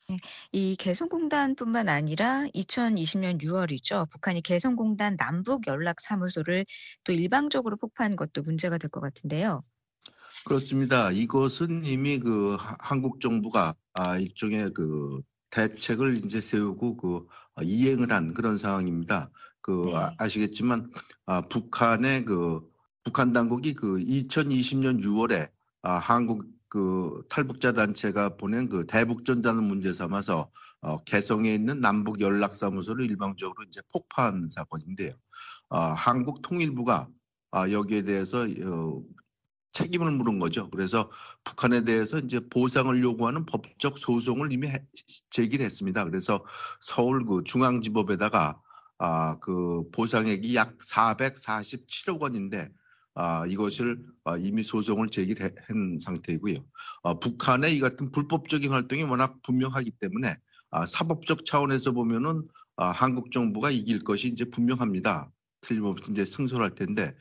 이 개성공단뿐만 아니라 이천이십 년 유월이죠. 북한이 개성공단 남북연락사무소를 또 일방적으로 폭파한 것도 문제가 될 것 같은데요. 그렇습니다. 이것은 이미 그 하- 한국 정부가 아, 일종의 그 대책을 이제 세우고 그 어, 이행을 한 그런 상황입니다. 그 네. 아, 아시겠지만 아, 북한의 그 북한 당국이 그 이천이십 년 유월에 아, 한국 그 탈북자 단체가 보낸 그 대북전단을 문제 삼아서 어, 개성에 있는 남북 연락사무소를 일방적으로 이제 폭파한 사건인데요. 아, 한국 통일부가 아, 여기에 대해서 어, 책임을 물은 거죠. 그래서 북한에 대해서 이제 보상을 요구하는 법적 소송을 이미 해- 제기를 했습니다. 그래서 서울 그 중앙지법에다가 아, 그 보상액이 약 사백사십칠억 원인데 아, 이것을 아, 이미 소송을 제기한 상태이고요. 아, 북한의 이 같은 불법적인 활동이 워낙 분명하기 때문에 아, 사법적 차원에서 보면은 아, 한국 정부가 이길 것이 이제 분명합니다. 틀림없이 이제 승소할 텐데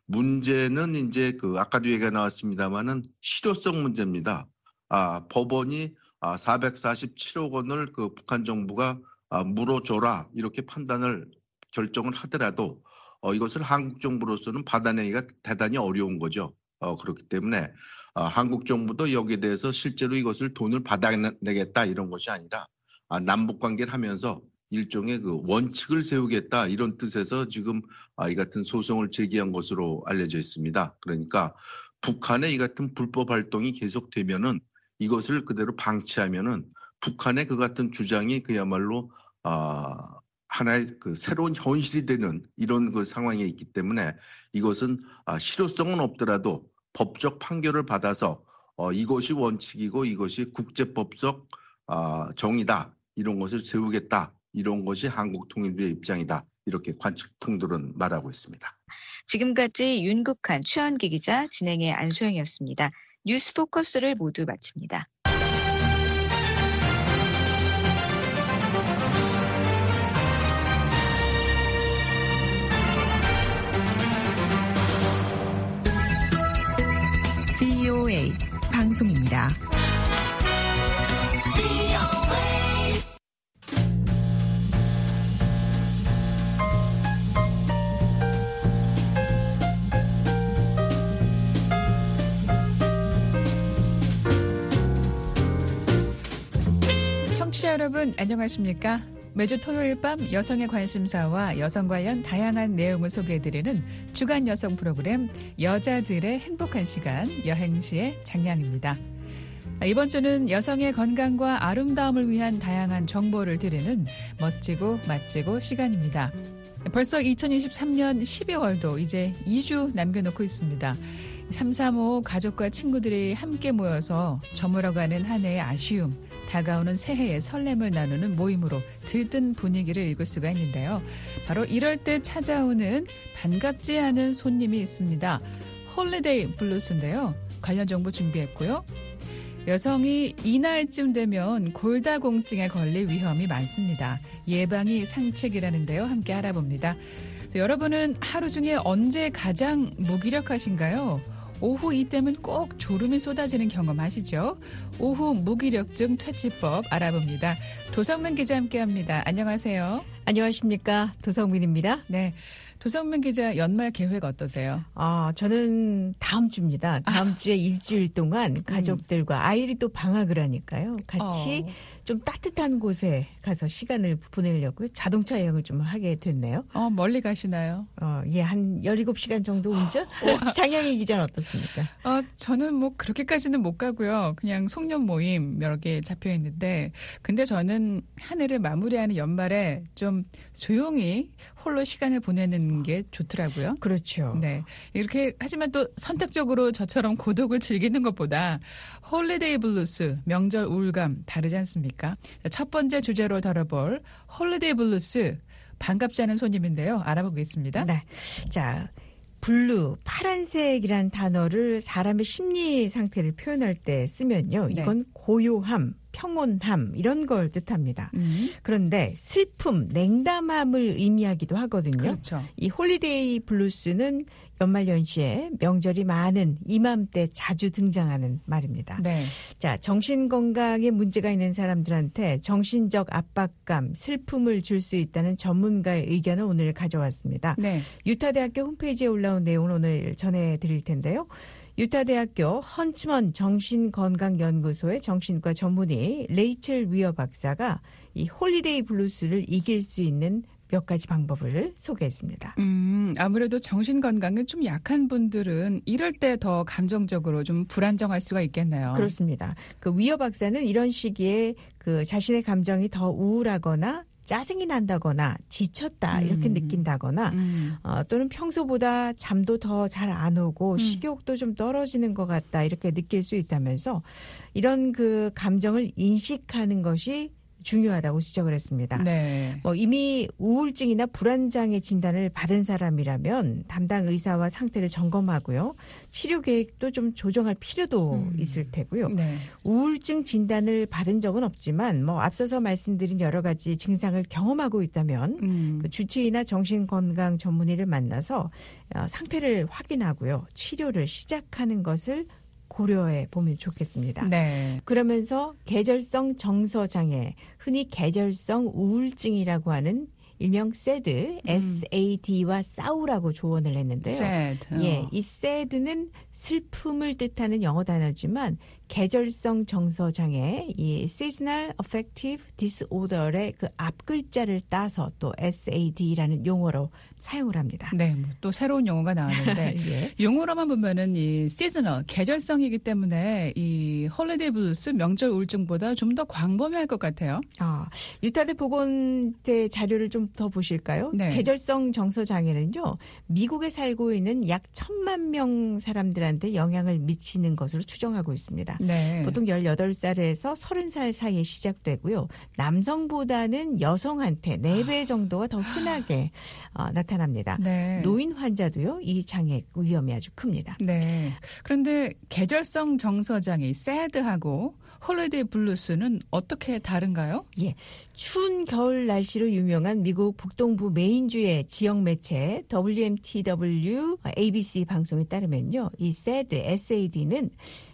문제는 이제 그 아까도 얘기가 나왔습니다만은 실효성 문제입니다. 아, 법원이 아, 사백사십칠억 원을 그 북한 정부가 아, 물어줘라 이렇게 판단을 결정을 하더라도 어, 이것을 한국 정부로서는 받아내기가 대단히 어려운 거죠. 어, 그렇기 때문에 아, 한국 정부도 여기에 대해서 실제로 이것을 돈을 받아내겠다 이런 것이 아니라 아, 남북 관계를 하면서 일종의 그 원칙을 세우겠다 이런 뜻에서 지금 아, 이 같은 소송을 제기한 것으로 알려져 있습니다. 그러니까 북한의 이 같은 불법 활동이 계속되면은 이것을 그대로 방치하면은 북한의 그 같은 주장이 그야말로 아, 하나의 그 새로운 현실이 되는 이런 그 상황에 있기 때문에 이것은 아, 실효성은 없더라도 법적 판결을 받아서 어, 이것이 원칙이고 이것이 국제법적 아, 정의다 이런 것을 세우겠다. 이런 것이 한국 통일부의 입장이다. 이렇게 관측통들은 말하고 있습니다. 지금까지 윤국한, 최원기 기자, 진행의 안소영이었습니다. 뉴스 포커스를 모두 마칩니다. 브이오에이 방송입니다. 청취자 여러분 안녕하십니까? 매주 토요일 밤 여성의 관심사와 여성 관련 다양한 내용을 소개해드리는 주간 여성 프로그램 여자들의 행복한 시간 여행시의 장량입니다. 이번 주는 여성의 건강과 아름다움을 위한 다양한 정보를 드리는 멋지고 맛지고 시간입니다. 벌써 이천이십삼 년 십이월도 이제 이 주 남겨놓고 있습니다. 삼삼오오 가족과 친구들이 함께 모여서 저물어가는 한 해의 아쉬움, 다가오는 새해의 설렘을 나누는 모임으로 들뜬 분위기를 읽을 수가 있는데요. 바로 이럴 때 찾아오는 반갑지 않은 손님이 있습니다. 홀리데이 블루스인데요. 관련 정보 준비했고요. 여성이 이 나이쯤 되면 골다공증에 걸릴 위험이 많습니다. 예방이 상책이라는데요. 함께 알아봅니다. 여러분은 하루 중에 언제 가장 무기력하신가요? 오후 이때면 꼭 졸음이 쏟아지는 경험 아시죠? 오후 무기력증 퇴치법 알아봅니다. 도성민 기자 함께합니다. 안녕하세요. 안녕하십니까. 도성민입니다. 네. 도성민 기자 연말 계획 어떠세요? 아, 저는 다음 주입니다. 다음 아. 주에 일주일 동안 가족들과 음. 아이들이 또 방학을 하니까요. 같이 어. 좀 따뜻한 곳에 가서 시간을 보내려고 자동차 여행을 좀 하게 됐네요. 어, 멀리 가시나요? 어, 예, 한 열일곱 시간 정도 운전? 장영희 기자는 어떻습니까? 어, 저는 뭐 그렇게까지는 못 가고요. 그냥 송년 모임 여러 개 잡혀 있는데, 근데 저는 한 해를 마무리하는 연말에 좀 조용히 홀로 시간을 보내는 게 좋더라고요. 그렇죠. 네. 이렇게 하지만 또 선택적으로 저처럼 고독을 즐기는 것보다 홀리데이 블루스, 명절 우울감 다르지 않습니까? 첫 번째 주제로 다뤄볼 홀리데이 블루스, 반갑지 않은 손님인데요. 알아보겠습니다. 네. 자, 블루, 파란색이란 단어를 사람의 심리 상태를 표현할 때 쓰면요. 이건 네. 고요함, 평온함 이런 걸 뜻합니다. 음. 그런데 슬픔, 냉담함을 의미하기도 하거든요. 그렇죠. 이 홀리데이 블루스는 연말연시에 명절이 많은 이맘때 자주 등장하는 말입니다. 네. 자, 정신건강에 문제가 있는 사람들한테 정신적 압박감, 슬픔을 줄 수 있다는 전문가의 의견을 오늘 가져왔습니다. 네. 유타대학교 홈페이지에 올라온 내용을 오늘 전해드릴 텐데요. 유타대학교 헌츠먼 정신건강연구소의 정신과 전문의 레이첼 위어 박사가 이 홀리데이 블루스를 이길 수 있는 몇 가지 방법을 소개했습니다. 음, 아무래도 정신건강이 좀 약한 분들은 이럴 때 더 감정적으로 좀 불안정할 수가 있겠네요. 그렇습니다. 그 위어 박사는 이런 시기에 그 자신의 감정이 더 우울하거나 짜증이 난다거나 지쳤다 이렇게 음. 느낀다거나 음. 어, 또는 평소보다 잠도 더 잘 안 오고 음. 식욕도 좀 떨어지는 것 같다 이렇게 느낄 수 있다면서 이런 그 감정을 인식하는 것이 중요하다고 지적을 했습니다. 네. 뭐 이미 우울증이나 불안장애 진단을 받은 사람이라면 담당 의사와 상태를 점검하고요. 치료 계획도 좀 조정할 필요도 음. 있을 테고요. 네. 우울증 진단을 받은 적은 없지만 뭐 앞서서 말씀드린 여러 가지 증상을 경험하고 있다면 음. 그 주치의나 정신건강 전문의를 만나서 상태를 확인하고요. 치료를 시작하는 것을 고려해 보면 좋겠습니다. 네. 그러면서 계절성 정서장애, 흔히 계절성 우울증이라고 하는 일명 SAD, 음. 에스에이디와 싸우라고 조언을 했는데요. sad. 예, 이 SAD는 슬픔을 뜻하는 영어 단어지만 계절성 정서장애, 이 Seasonal Affective Disorder의 그 앞글자를 따서 또 에스에이디라는 용어로 사용을 합니다. 네, 뭐 또 새로운 용어가 나왔는데 예. 용어로만 보면은 이 seasonal 계절성이기 때문에 이 홀리데이 블루스 명절 우울증보다 좀 더 광범위할 것 같아요. 아, 유타대 보건대 자료를 좀 더 보실까요? 네. 계절성 정서장애는요, 미국에 살고 있는 약 천만 명 사람들한테 영향을 미치는 것으로 추정하고 있습니다. 네. 보통 열여덟 살에서 서른 살 사이에 시작되고요. 남성보다는 여성한테 네 배 정도가 더 흔하게 어, 나타납니다. 네. 노인 환자도요, 이 장애 위험이 아주 큽니다. 네. 그런데 계절성 정서장애, SAD하고 홀리데이 블루스는 어떻게 다른가요? 예, 추운 겨울 날씨로 유명한 미국 북동부 메인주의 지역 매체 더블유엠티더블유 에이비씨 방송에 따르면요, 이 SAD, 에스에이디는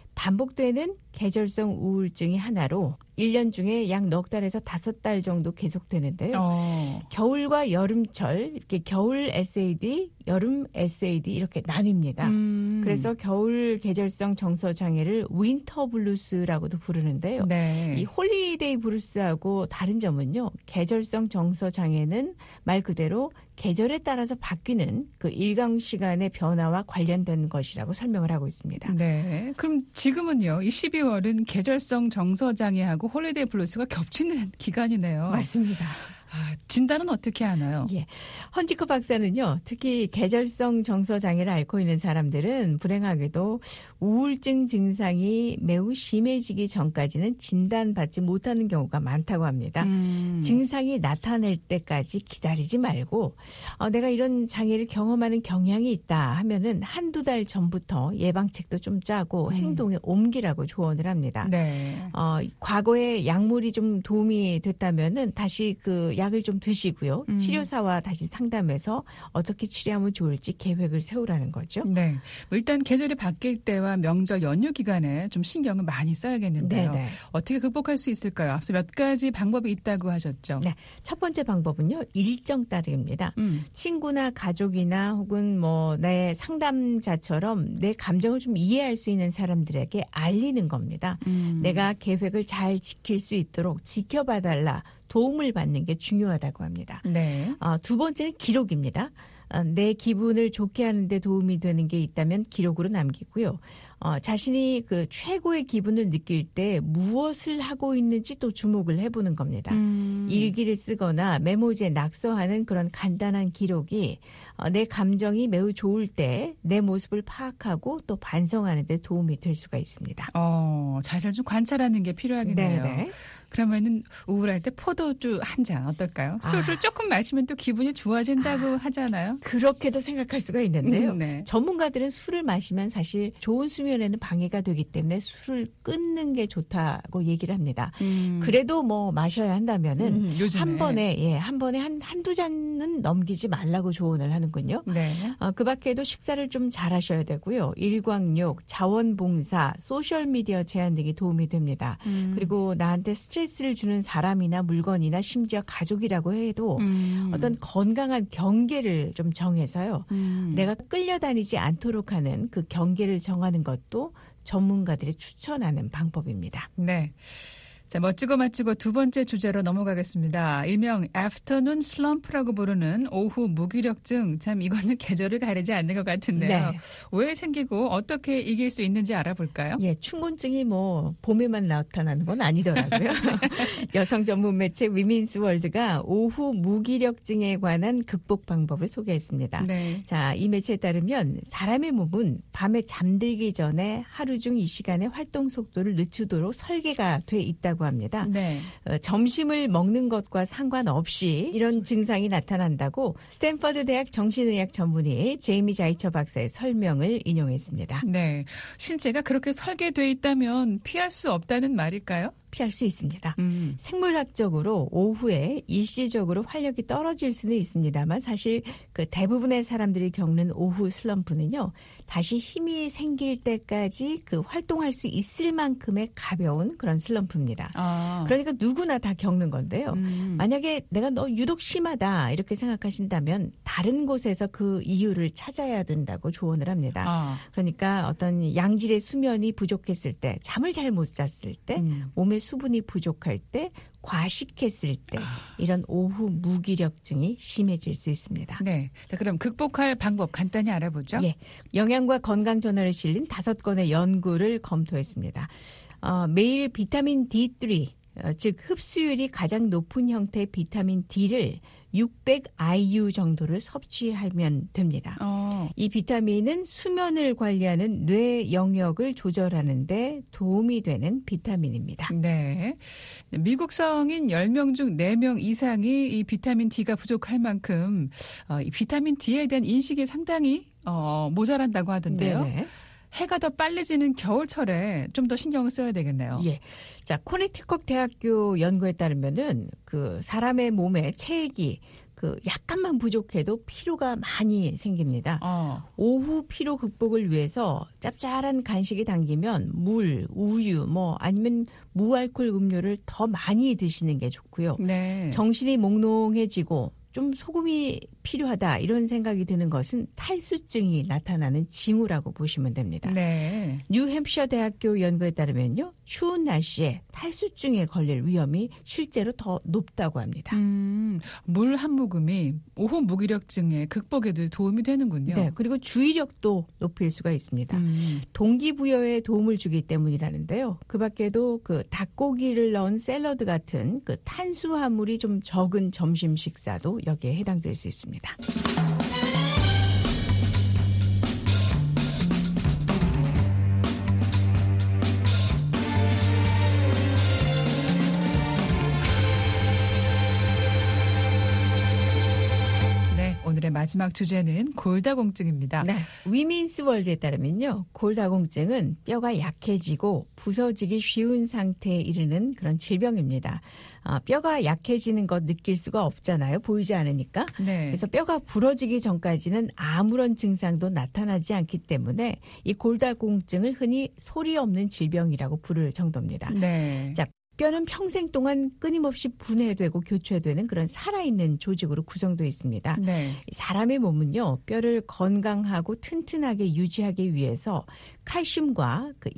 반복되는 계절성 우울증이 하나로 일 년 중에 약 넉 달에서 다섯 달 정도 계속되는데요. 어. 겨울과 여름철, 이렇게 겨울 에스에이디, 여름 에스에이디 이렇게 나뉩니다. 음. 그래서 겨울 계절성 정서 장애를 윈터 블루스라고도 부르는데요. 네. 이 홀리데이 블루스하고 다른 점은요, 계절성 정서 장애는 말 그대로 계절에 따라서 바뀌는 그 일광 시간의 변화와 관련된 것이라고 설명을 하고 있습니다. 네. 그럼 지금은요, 이 십이월은 계절성 정서 장애하고 홀리데이 블루스가 겹치는 기간이네요. 맞습니다. 아, 진단은 어떻게 하나요? 예. 헌지커 박사는요, 특히 계절성 정서 장애를 앓고 있는 사람들은 불행하게도 우울증 증상이 매우 심해지기 전까지는 진단받지 못하는 경우가 많다고 합니다. 음. 증상이 나타날 때까지 기다리지 말고 어, 내가 이런 장애를 경험하는 경향이 있다 하면은 한두 달 전부터 예방책도 좀 짜고 음. 행동에 옮기라고 조언을 합니다. 네. 어, 과거에 약물이 좀 도움이 됐다면은 다시 그 약을 좀 드시고요. 음. 치료사와 다시 상담해서 어떻게 치료하면 좋을지 계획을 세우라는 거죠. 네. 일단 계절이 바뀔 때와 명절 연휴 기간에 좀 신경을 많이 써야겠는데요. 네네. 어떻게 극복할 수 있을까요? 앞서 몇 가지 방법이 있다고 하셨죠. 네. 첫 번째 방법은요. 일정 따르기입니다. 음. 친구나 가족이나 혹은 뭐 내 상담자처럼 내 감정을 좀 이해할 수 있는 사람들에게 알리는 겁니다. 음. 내가 계획을 잘 지킬 수 있도록 지켜봐달라. 도움을 받는 게 중요하다고 합니다. 네. 어, 두 번째는 기록입니다. 어, 내 기분을 좋게 하는 데 도움이 되는 게 있다면 기록으로 남기고요. 어, 자신이 그 최고의 기분을 느낄 때 무엇을 하고 있는지 또 주목을 해보는 겁니다. 음. 일기를 쓰거나 메모지에 낙서하는 그런 간단한 기록이 어, 내 감정이 매우 좋을 때 내 모습을 파악하고 또 반성하는 데 도움이 될 수가 있습니다. 어, 자신을 좀 관찰하는 게 필요하겠네요. 네네. 그러면은 우울할 때 포도주 한 잔 어떨까요? 아. 술을 조금 마시면 또 기분이 좋아진다고 아. 하잖아요. 그렇게도 생각할 수가 있는데요. 음, 네. 전문가들은 술을 마시면 사실 좋은 수면에는 방해가 되기 때문에 술을 끊는 게 좋다고 얘기를 합니다. 음. 그래도 뭐 마셔야 한다면은 음, 한 번에 예, 한 번에 한 한두 잔은 넘기지 말라고 조언을 하는군요. 네. 어, 그 밖에도 식사를 좀 잘하셔야 되고요. 일광욕, 자원봉사, 소셜 미디어 제한 등이 도움이 됩니다. 음. 그리고 나한테 스트레스 스트레스를 주는 사람이나 물건이나 심지어 가족이라고 해도 음. 어떤 건강한 경계를 좀 정해서요. 음. 내가 끌려다니지 않도록 하는 그 경계를 정하는 것도 전문가들이 추천하는 방법입니다. 네. 자, 멋지고 맛지고 두 번째 주제로 넘어가겠습니다. 일명 애프터눈 슬럼프라고 부르는 오후 무기력증. 참 이거는 계절을 가리지 않는 것 같은데요. 네. 왜 생기고 어떻게 이길 수 있는지 알아볼까요? 예, 춘곤증이 뭐 봄에만 나타나는 건 아니더라고요. 여성 전문 매체 위민스 월드가 오후 무기력증에 관한 극복 방법을 소개했습니다. 네. 자, 이 매체에 따르면 사람의 몸은 밤에 잠들기 전에 하루 중 이 시간에 활동 속도를 늦추도록 설계가 돼 있다고 합니다. 네. 어, 점심을 먹는 것과 상관없이 이런 증상이 나타난다고 스탠퍼드 대학 정신의학 전문의 제이미 자이처 박사의 설명을 인용했습니다. 네, 신체가 그렇게 설계돼 있다면 피할 수 없다는 말일까요? 피할 수 있습니다. 음. 생물학적으로 오후에 일시적으로 활력이 떨어질 수는 있습니다만 사실 그 대부분의 사람들이 겪는 오후 슬럼프는요. 다시 힘이 생길 때까지 그 활동할 수 있을 만큼의 가벼운 그런 슬럼프입니다. 아. 그러니까 누구나 다 겪는 건데요. 음. 만약에 내가 너 유독 심하다 이렇게 생각하신다면 다른 곳에서 그 이유를 찾아야 된다고 조언을 합니다. 아. 그러니까 어떤 양질의 수면이 부족했을 때, 잠을 잘 못 잤을 때, 음. 몸에 수분이 부족할 때, 과식했을 때 이런 오후 무기력증이 심해질 수 있습니다. 네. 자, 그럼 극복할 방법 간단히 알아보죠. 예. 영양과 건강 저널에 실린 다섯 건의 연구를 검토했습니다. 어, 매일 비타민 디 쓰리, 어, 즉 흡수율이 가장 높은 형태의 비타민 D를 육백 아이유 정도를 섭취하면 됩니다. 어. 이 비타민은 수면을 관리하는 뇌 영역을 조절하는 데 도움이 되는 비타민입니다. 네. 미국 성인 열 명 중 네 명 이상이 이 비타민 D가 부족할 만큼 어, 이 비타민 D에 대한 인식이 상당히 어, 모자란다고 하던데요. 네네. 해가 더 빨리 지는 겨울철에 좀 더 신경을 써야 되겠네요. 예. 자, 코네티컷 대학교 연구에 따르면은 그 사람의 몸에 체액이 그 약간만 부족해도 피로가 많이 생깁니다. 어. 오후 피로 극복을 위해서 짭짤한 간식이 당기면 물, 우유, 뭐 아니면 무알콜 음료를 더 많이 드시는 게 좋고요. 네. 정신이 몽롱해지고 좀 소금이 필요하다 이런 생각이 드는 것은 탈수증이 나타나는 징후라고 보시면 됩니다. 네. 뉴햄프셔 대학교 연구에 따르면요. 추운 날씨에 탈수증에 걸릴 위험이 실제로 더 높다고 합니다. 음, 물 한 모금이 오후 무기력증의 극복에도 도움이 되는군요. 네. 그리고 주의력도 높일 수가 있습니다. 음. 동기부여에 도움을 주기 때문이라는데요. 그 밖에도 그 닭고기를 넣은 샐러드 같은 그 탄수화물이 좀 적은 점심 식사도 여기에 해당될 수 있습니다. 오늘의 마지막 주제는 골다공증입니다. 네. 위민스 월드에 따르면요. 골다공증은 뼈가 약해지고 부서지기 쉬운 상태에 이르는 그런 질병입니다. 아, 뼈가 약해지는 것 느낄 수가 없잖아요. 보이지 않으니까. 네. 그래서 뼈가 부러지기 전까지는 아무런 증상도 나타나지 않기 때문에 이 골다공증을 흔히 소리 없는 질병이라고 부를 정도입니다. 네. 자, 뼈는 평생 동안 끊임없이 분해되고 교체되는 그런 살아있는 조직으로 구성되어 있습니다. 네. 사람의 몸은요, 뼈를 건강하고 튼튼하게 유지하기 위해서 칼슘과 그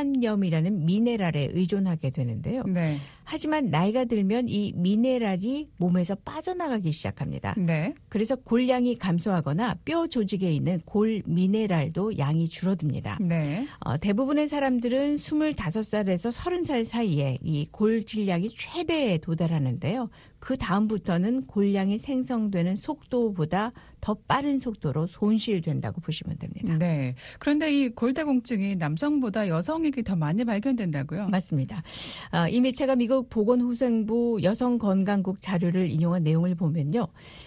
인산염이라는 미네랄에 의존하게 되는데요. 네. 하지만 나이가 들면 이 미네랄이 몸에서 빠져나가기 시작합니다. 네. 그래서 골량이 감소하거나 뼈 조직에 있는 골 미네랄도 양이 줄어듭니다. 네. 어, 대부분의 사람들은 스물다섯 살에서 서른 살 사이에 이 골 질량이 최대에 도달하는데요. 그 다음부터는 골량이 생성되는 속도보다 더 빠른 속도로 손실된다고 보시면 됩니다. 네. 그런데 이 골다공증이 남성보다 여성에게 더 많이 발견된다고요? 맞습니다. 어, 이 매체가 미국 보건후생부 여성건강국 자료를 인용한 내용을 보면요.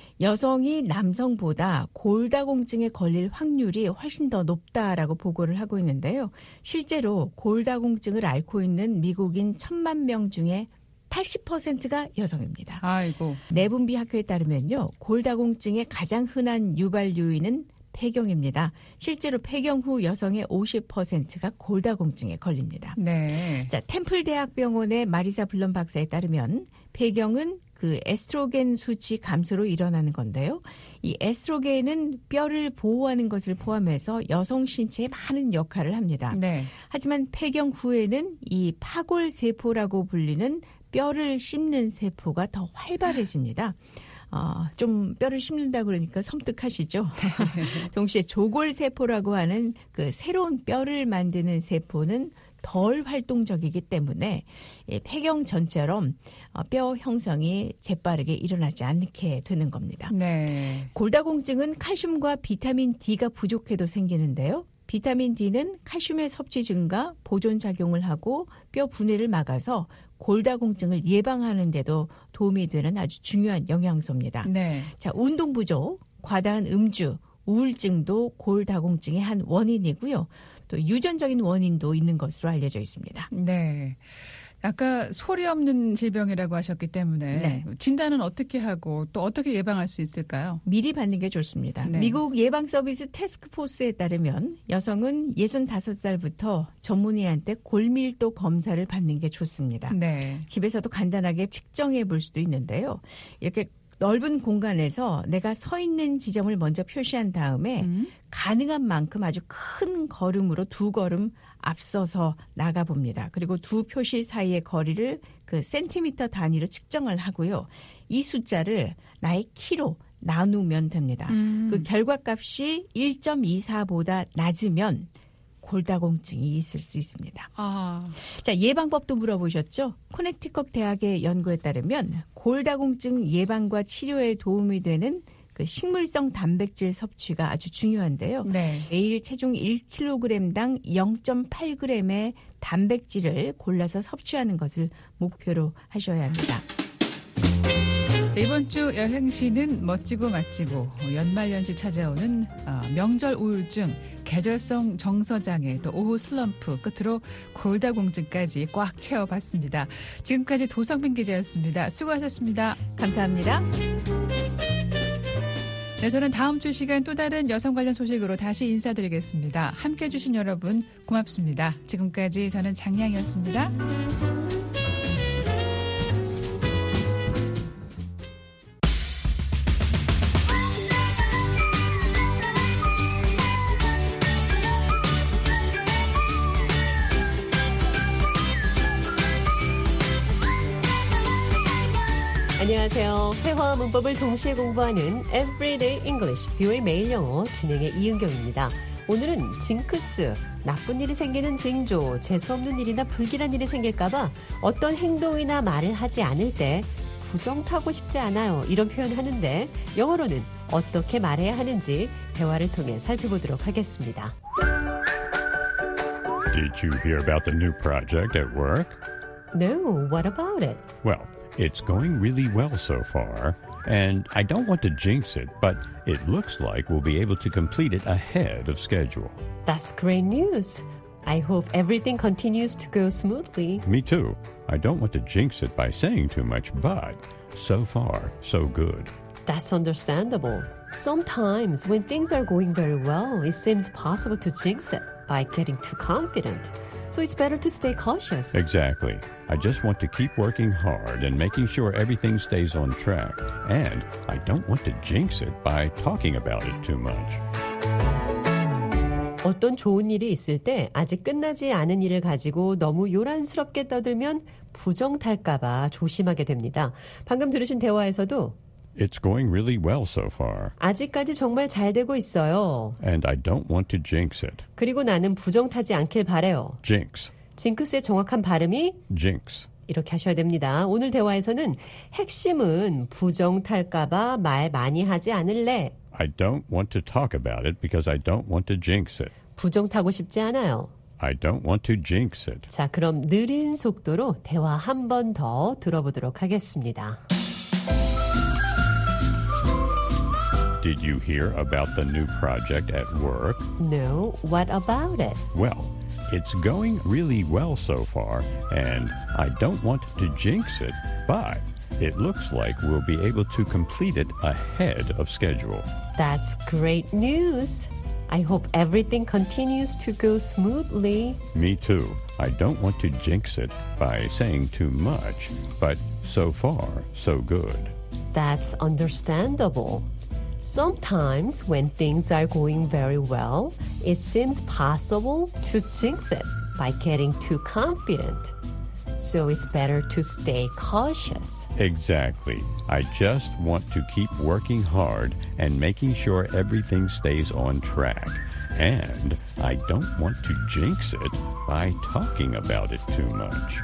여성이 남성보다 골다공증에 걸릴 확률이 훨씬 더 높다라고 보고를 하고 있는데요. 실제로 골다공증을 앓고 있는 미국인 천만 명 중에 팔십 퍼센트가 여성입니다. 아이고. 내분비 학회에 따르면요. 골다공증의 가장 흔한 유발 요인은 폐경입니다. 실제로 폐경 후 여성의 오십 퍼센트가 골다공증에 걸립니다. 네. 자, 템플대학병원의 마리사 블럼 박사에 따르면 폐경은 그 에스트로겐 수치 감소로 일어나는 건데요. 이 에스트로겐은 뼈를 보호하는 것을 포함해서 여성 신체에 많은 역할을 합니다. 네. 하지만 폐경 후에는 이 파골세포라고 불리는 뼈를 씹는 세포가 더 활발해집니다. 어, 좀 뼈를 씹는다 그러니까 섬뜩하시죠? 동시에 조골세포라고 하는 그 새로운 뼈를 만드는 세포는 덜 활동적이기 때문에 폐경 전처럼 뼈 형성이 재빠르게 일어나지 않게 되는 겁니다. 네. 골다공증은 칼슘과 비타민 D가 부족해도 생기는데요. 비타민 D는 칼슘의 섭취 증가, 보존 작용을 하고 뼈 분해를 막아서 골다공증을 예방하는 데도 도움이 되는 아주 중요한 영양소입니다. 네. 자, 운동 부족, 과다한 음주, 우울증도 골다공증의 한 원인이고요. 또 유전적인 원인도 있는 것으로 알려져 있습니다. 네. 아까 소리 없는 질병이라고 하셨기 때문에 네. 진단은 어떻게 하고 또 어떻게 예방할 수 있을까요? 미리 받는 게 좋습니다. 네. 미국 예방서비스 태스크포스에 따르면 여성은 예순다섯 살부터 전문의한테 골밀도 검사를 받는 게 좋습니다. 네. 집에서도 간단하게 측정해 볼 수도 있는데요. 이렇게 넓은 공간에서 내가 서 있는 지점을 먼저 표시한 다음에 음. 가능한 만큼 아주 큰 걸음으로 두 걸음 앞서서 나가봅니다. 그리고 두 표시 사이의 거리를 그 센티미터 단위로 측정을 하고요. 이 숫자를 나의 키로 나누면 됩니다. 음. 그 결과값이 일 점 이사보다 낮으면 골다공증이 있을 수 있습니다. 아. 자, 예방법도 물어보셨죠? 코네티컷 대학의 연구에 따르면 골다공증 예방과 치료에 도움이 되는 그 식물성 단백질 섭취가 아주 중요한데요. 네. 매일 체중 일 킬로그램당 영 점 팔 그램의 단백질을 골라서 섭취하는 것을 목표로 하셔야 합니다. 네, 이번 주 여행시는 멋지고 맛지고 연말연시 찾아오는 명절 우울증, 계절성 정서장애, 또 오후 슬럼프, 끝으로 골다공증까지 꽉 채워봤습니다. 지금까지 도성빈 기자였습니다. 수고하셨습니다. 감사합니다. 네, 저는 다음 주 시간 또 다른 여성 관련 소식으로 다시 인사드리겠습니다. 함께해 주신 여러분 고맙습니다. 지금까지 저는 장량이었습니다. 안녕하세요. 회화와 문법을 동시에 공부하는 Everyday English, 비오에이 매일 영어 진행의 이은경입니다. 오늘은 징크스, 나쁜 일이 생기는 징조, 재수없는 일이나 불길한 일이 생길까봐 어떤 행동이나 말을 하지 않을 때 부정 타고 싶지 않아요. 이런 표현을 하는데 영어로는 어떻게 말해야 하는지 대화를 통해 살펴보도록 하겠습니다. Did you hear about the new project at work? No, what about it? Well, it's going really well so far, and I don't want to jinx it, but it looks like we'll be able to complete it ahead of schedule. That's great news. I hope everything continues to go smoothly. Me too. I don't want to jinx it by saying too much, but so far, so good. That's understandable. Sometimes when things are going very well, it seems possible to jinx it by getting too confident. So it's better to stay cautious. Exactly. I just want to keep working hard and making sure everything stays on track. And I don't want to jinx it by talking about it too much. 어떤 좋은 일이 있을 때 아직 끝나지 않은 일을 가지고 너무 요란스럽게 떠들면 부정탈까봐 조심하게 됩니다. 방금 들으신 대화에서도 It's going really well so far. 아직까지 정말 잘 되고 있어요. And I don't want to jinx it. 그리고 나는 부정타지 않길 바래요. Jinx. 징크스의 정확한 발음이 Jinx. 이렇게 하셔야 됩니다. 오늘 대화에서는 핵심은 부정탈까봐 말 많이 하지 않을래. I don't want to talk about it because I don't want to jinx it. 부정타고 싶지 않아요. I don't want to jinx it. 자, 그럼 느린 속도로 대화 한 번 더 들어보도록 하겠습니다. Did you hear about the new project at work? No, what about it? Well, it's going really well so far, and I don't want to jinx it, but it looks like we'll be able to complete it ahead of schedule. That's great news. I hope everything continues to go smoothly. Me too. I don't want to jinx it by saying too much, but so far, so good. That's understandable. Sometimes when things are going very well, it seems possible to jinx it by getting too confident. So it's better to stay cautious. Exactly. I just want to keep working hard and making sure everything stays on track. And I don't want to jinx it by talking about it too much.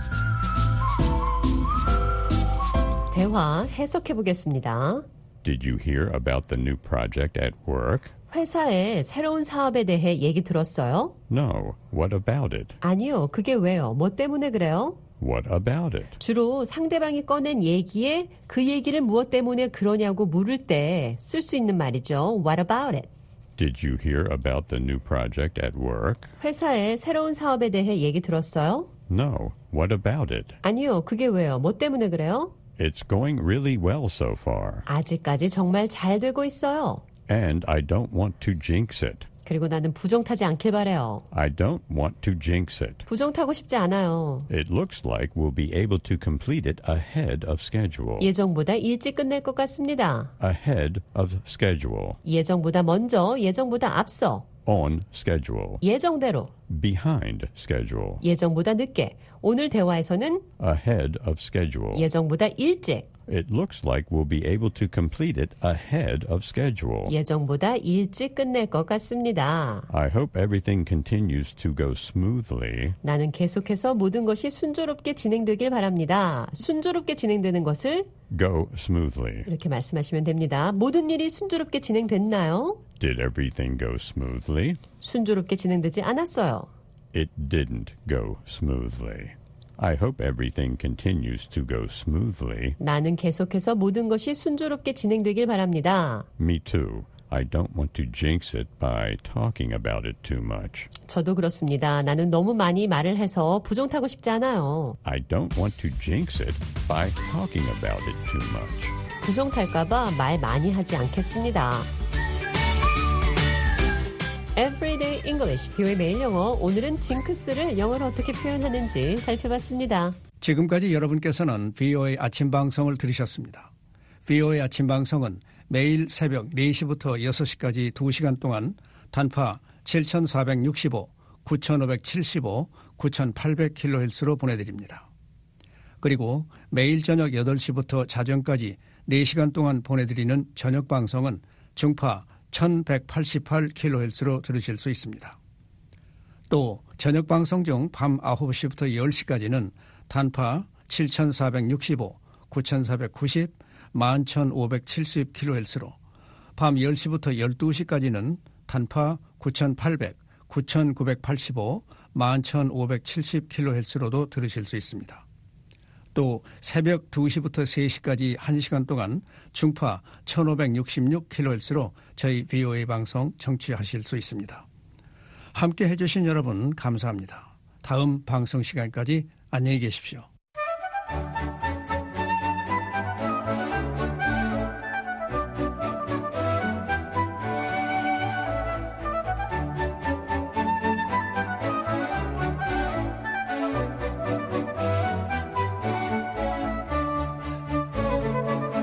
대화 해석해 보겠습니다. Did you hear about the new project at work? 회사의 새로운 사업에 대해 얘기 들었어요? No. What about it? 아니요. 그게 왜요? 뭐 때문에 그래요? What about it? 주로 상대방이 꺼낸 얘기에 그 얘기를 무엇 때문에 그러냐고 물을 때 쓸 수 있는 말이죠. What about it? Did you hear about the new project at work? 회사의 새로운 사업에 대해 얘기 들었어요? No. What about it? 아니요. 그게 왜요? 뭐 때문에 그래요? It's going really well so far. 아직까지 정말 잘 되고 있어요. And I don't want to jinx it. 그리고 나는 부정타지 않길 바래요. I don't want to jinx it. 부정타고 싶지 않아요. It looks like we'll be able to complete it ahead of schedule. 예정보다 일찍 끝낼 것 같습니다. Ahead of schedule. 예정보다 먼저, 예정보다 앞서. On schedule. 예정대로. Behind schedule. 예정보다 늦게. 오늘 대화에서는 Ahead of schedule. 예정보다 일찍. It looks like we'll be able to complete it ahead of schedule. 예정보다 일찍 끝낼 것 같습니다. I hope everything continues to go smoothly. 나는 계속해서 모든 것이 순조롭게 진행되길 바랍니다. 순조롭게 진행되는 것을 Go smoothly. 이렇게 말씀하시면 됩니다. 모든 일이 순조롭게 진행됐나요? Did everything go smoothly? 순조롭게 진행되지 않았어요. It didn't go smoothly. I hope everything continues to go smoothly. 나는 계속해서 모든 것이 순조롭게 진행되길 바랍니다. Me too. I don't want to jinx it by talking about it too much. 저도 그렇습니다. 나는 너무 많이 말을 해서 부정타고 싶지 않아요. I don't want to jinx it by talking about it too much. 부정탈까봐 말 많이 하지 않겠습니다. Everyday English, 비오에이 매일 영어. 오늘은 징크스를 영어로 어떻게 표현하는지 살펴봤습니다. 지금까지 여러분께서는 비오에이 아침 방송을 들으셨습니다. 비오에이 아침 방송은 매일 새벽 네 시부터 여섯 시까지 두 시간 동안 단파 칠천사백육십오, 구천오백칠십오, 구천팔백 킬로헤르츠로 보내드립니다. 그리고 매일 저녁 여덟 시부터 자정까지 네 시간 동안 보내드리는 저녁 방송은 중파 천백팔십팔 킬로헤르츠로 들으실 수 있습니다. 또 저녁 방송 중 밤 아홉 시부터 열 시까지는 단파 칠천사백육십오, 구천사백구십, 만 천오백칠십 킬로헤르츠로 밤 열 시부터 열두 시까지는 단파 구천팔백, 구천구백팔십오, 만 천오백칠십 킬로헤르츠로도 들으실 수 있습니다. 또 새벽 두 시부터 세 시까지 한 시간 동안 중파 천오백육십육 킬로헤르츠로 저희 비오에이 방송 청취하실 수 있습니다. 함께 해주신 여러분 감사합니다. 다음 방송 시간까지 안녕히 계십시오.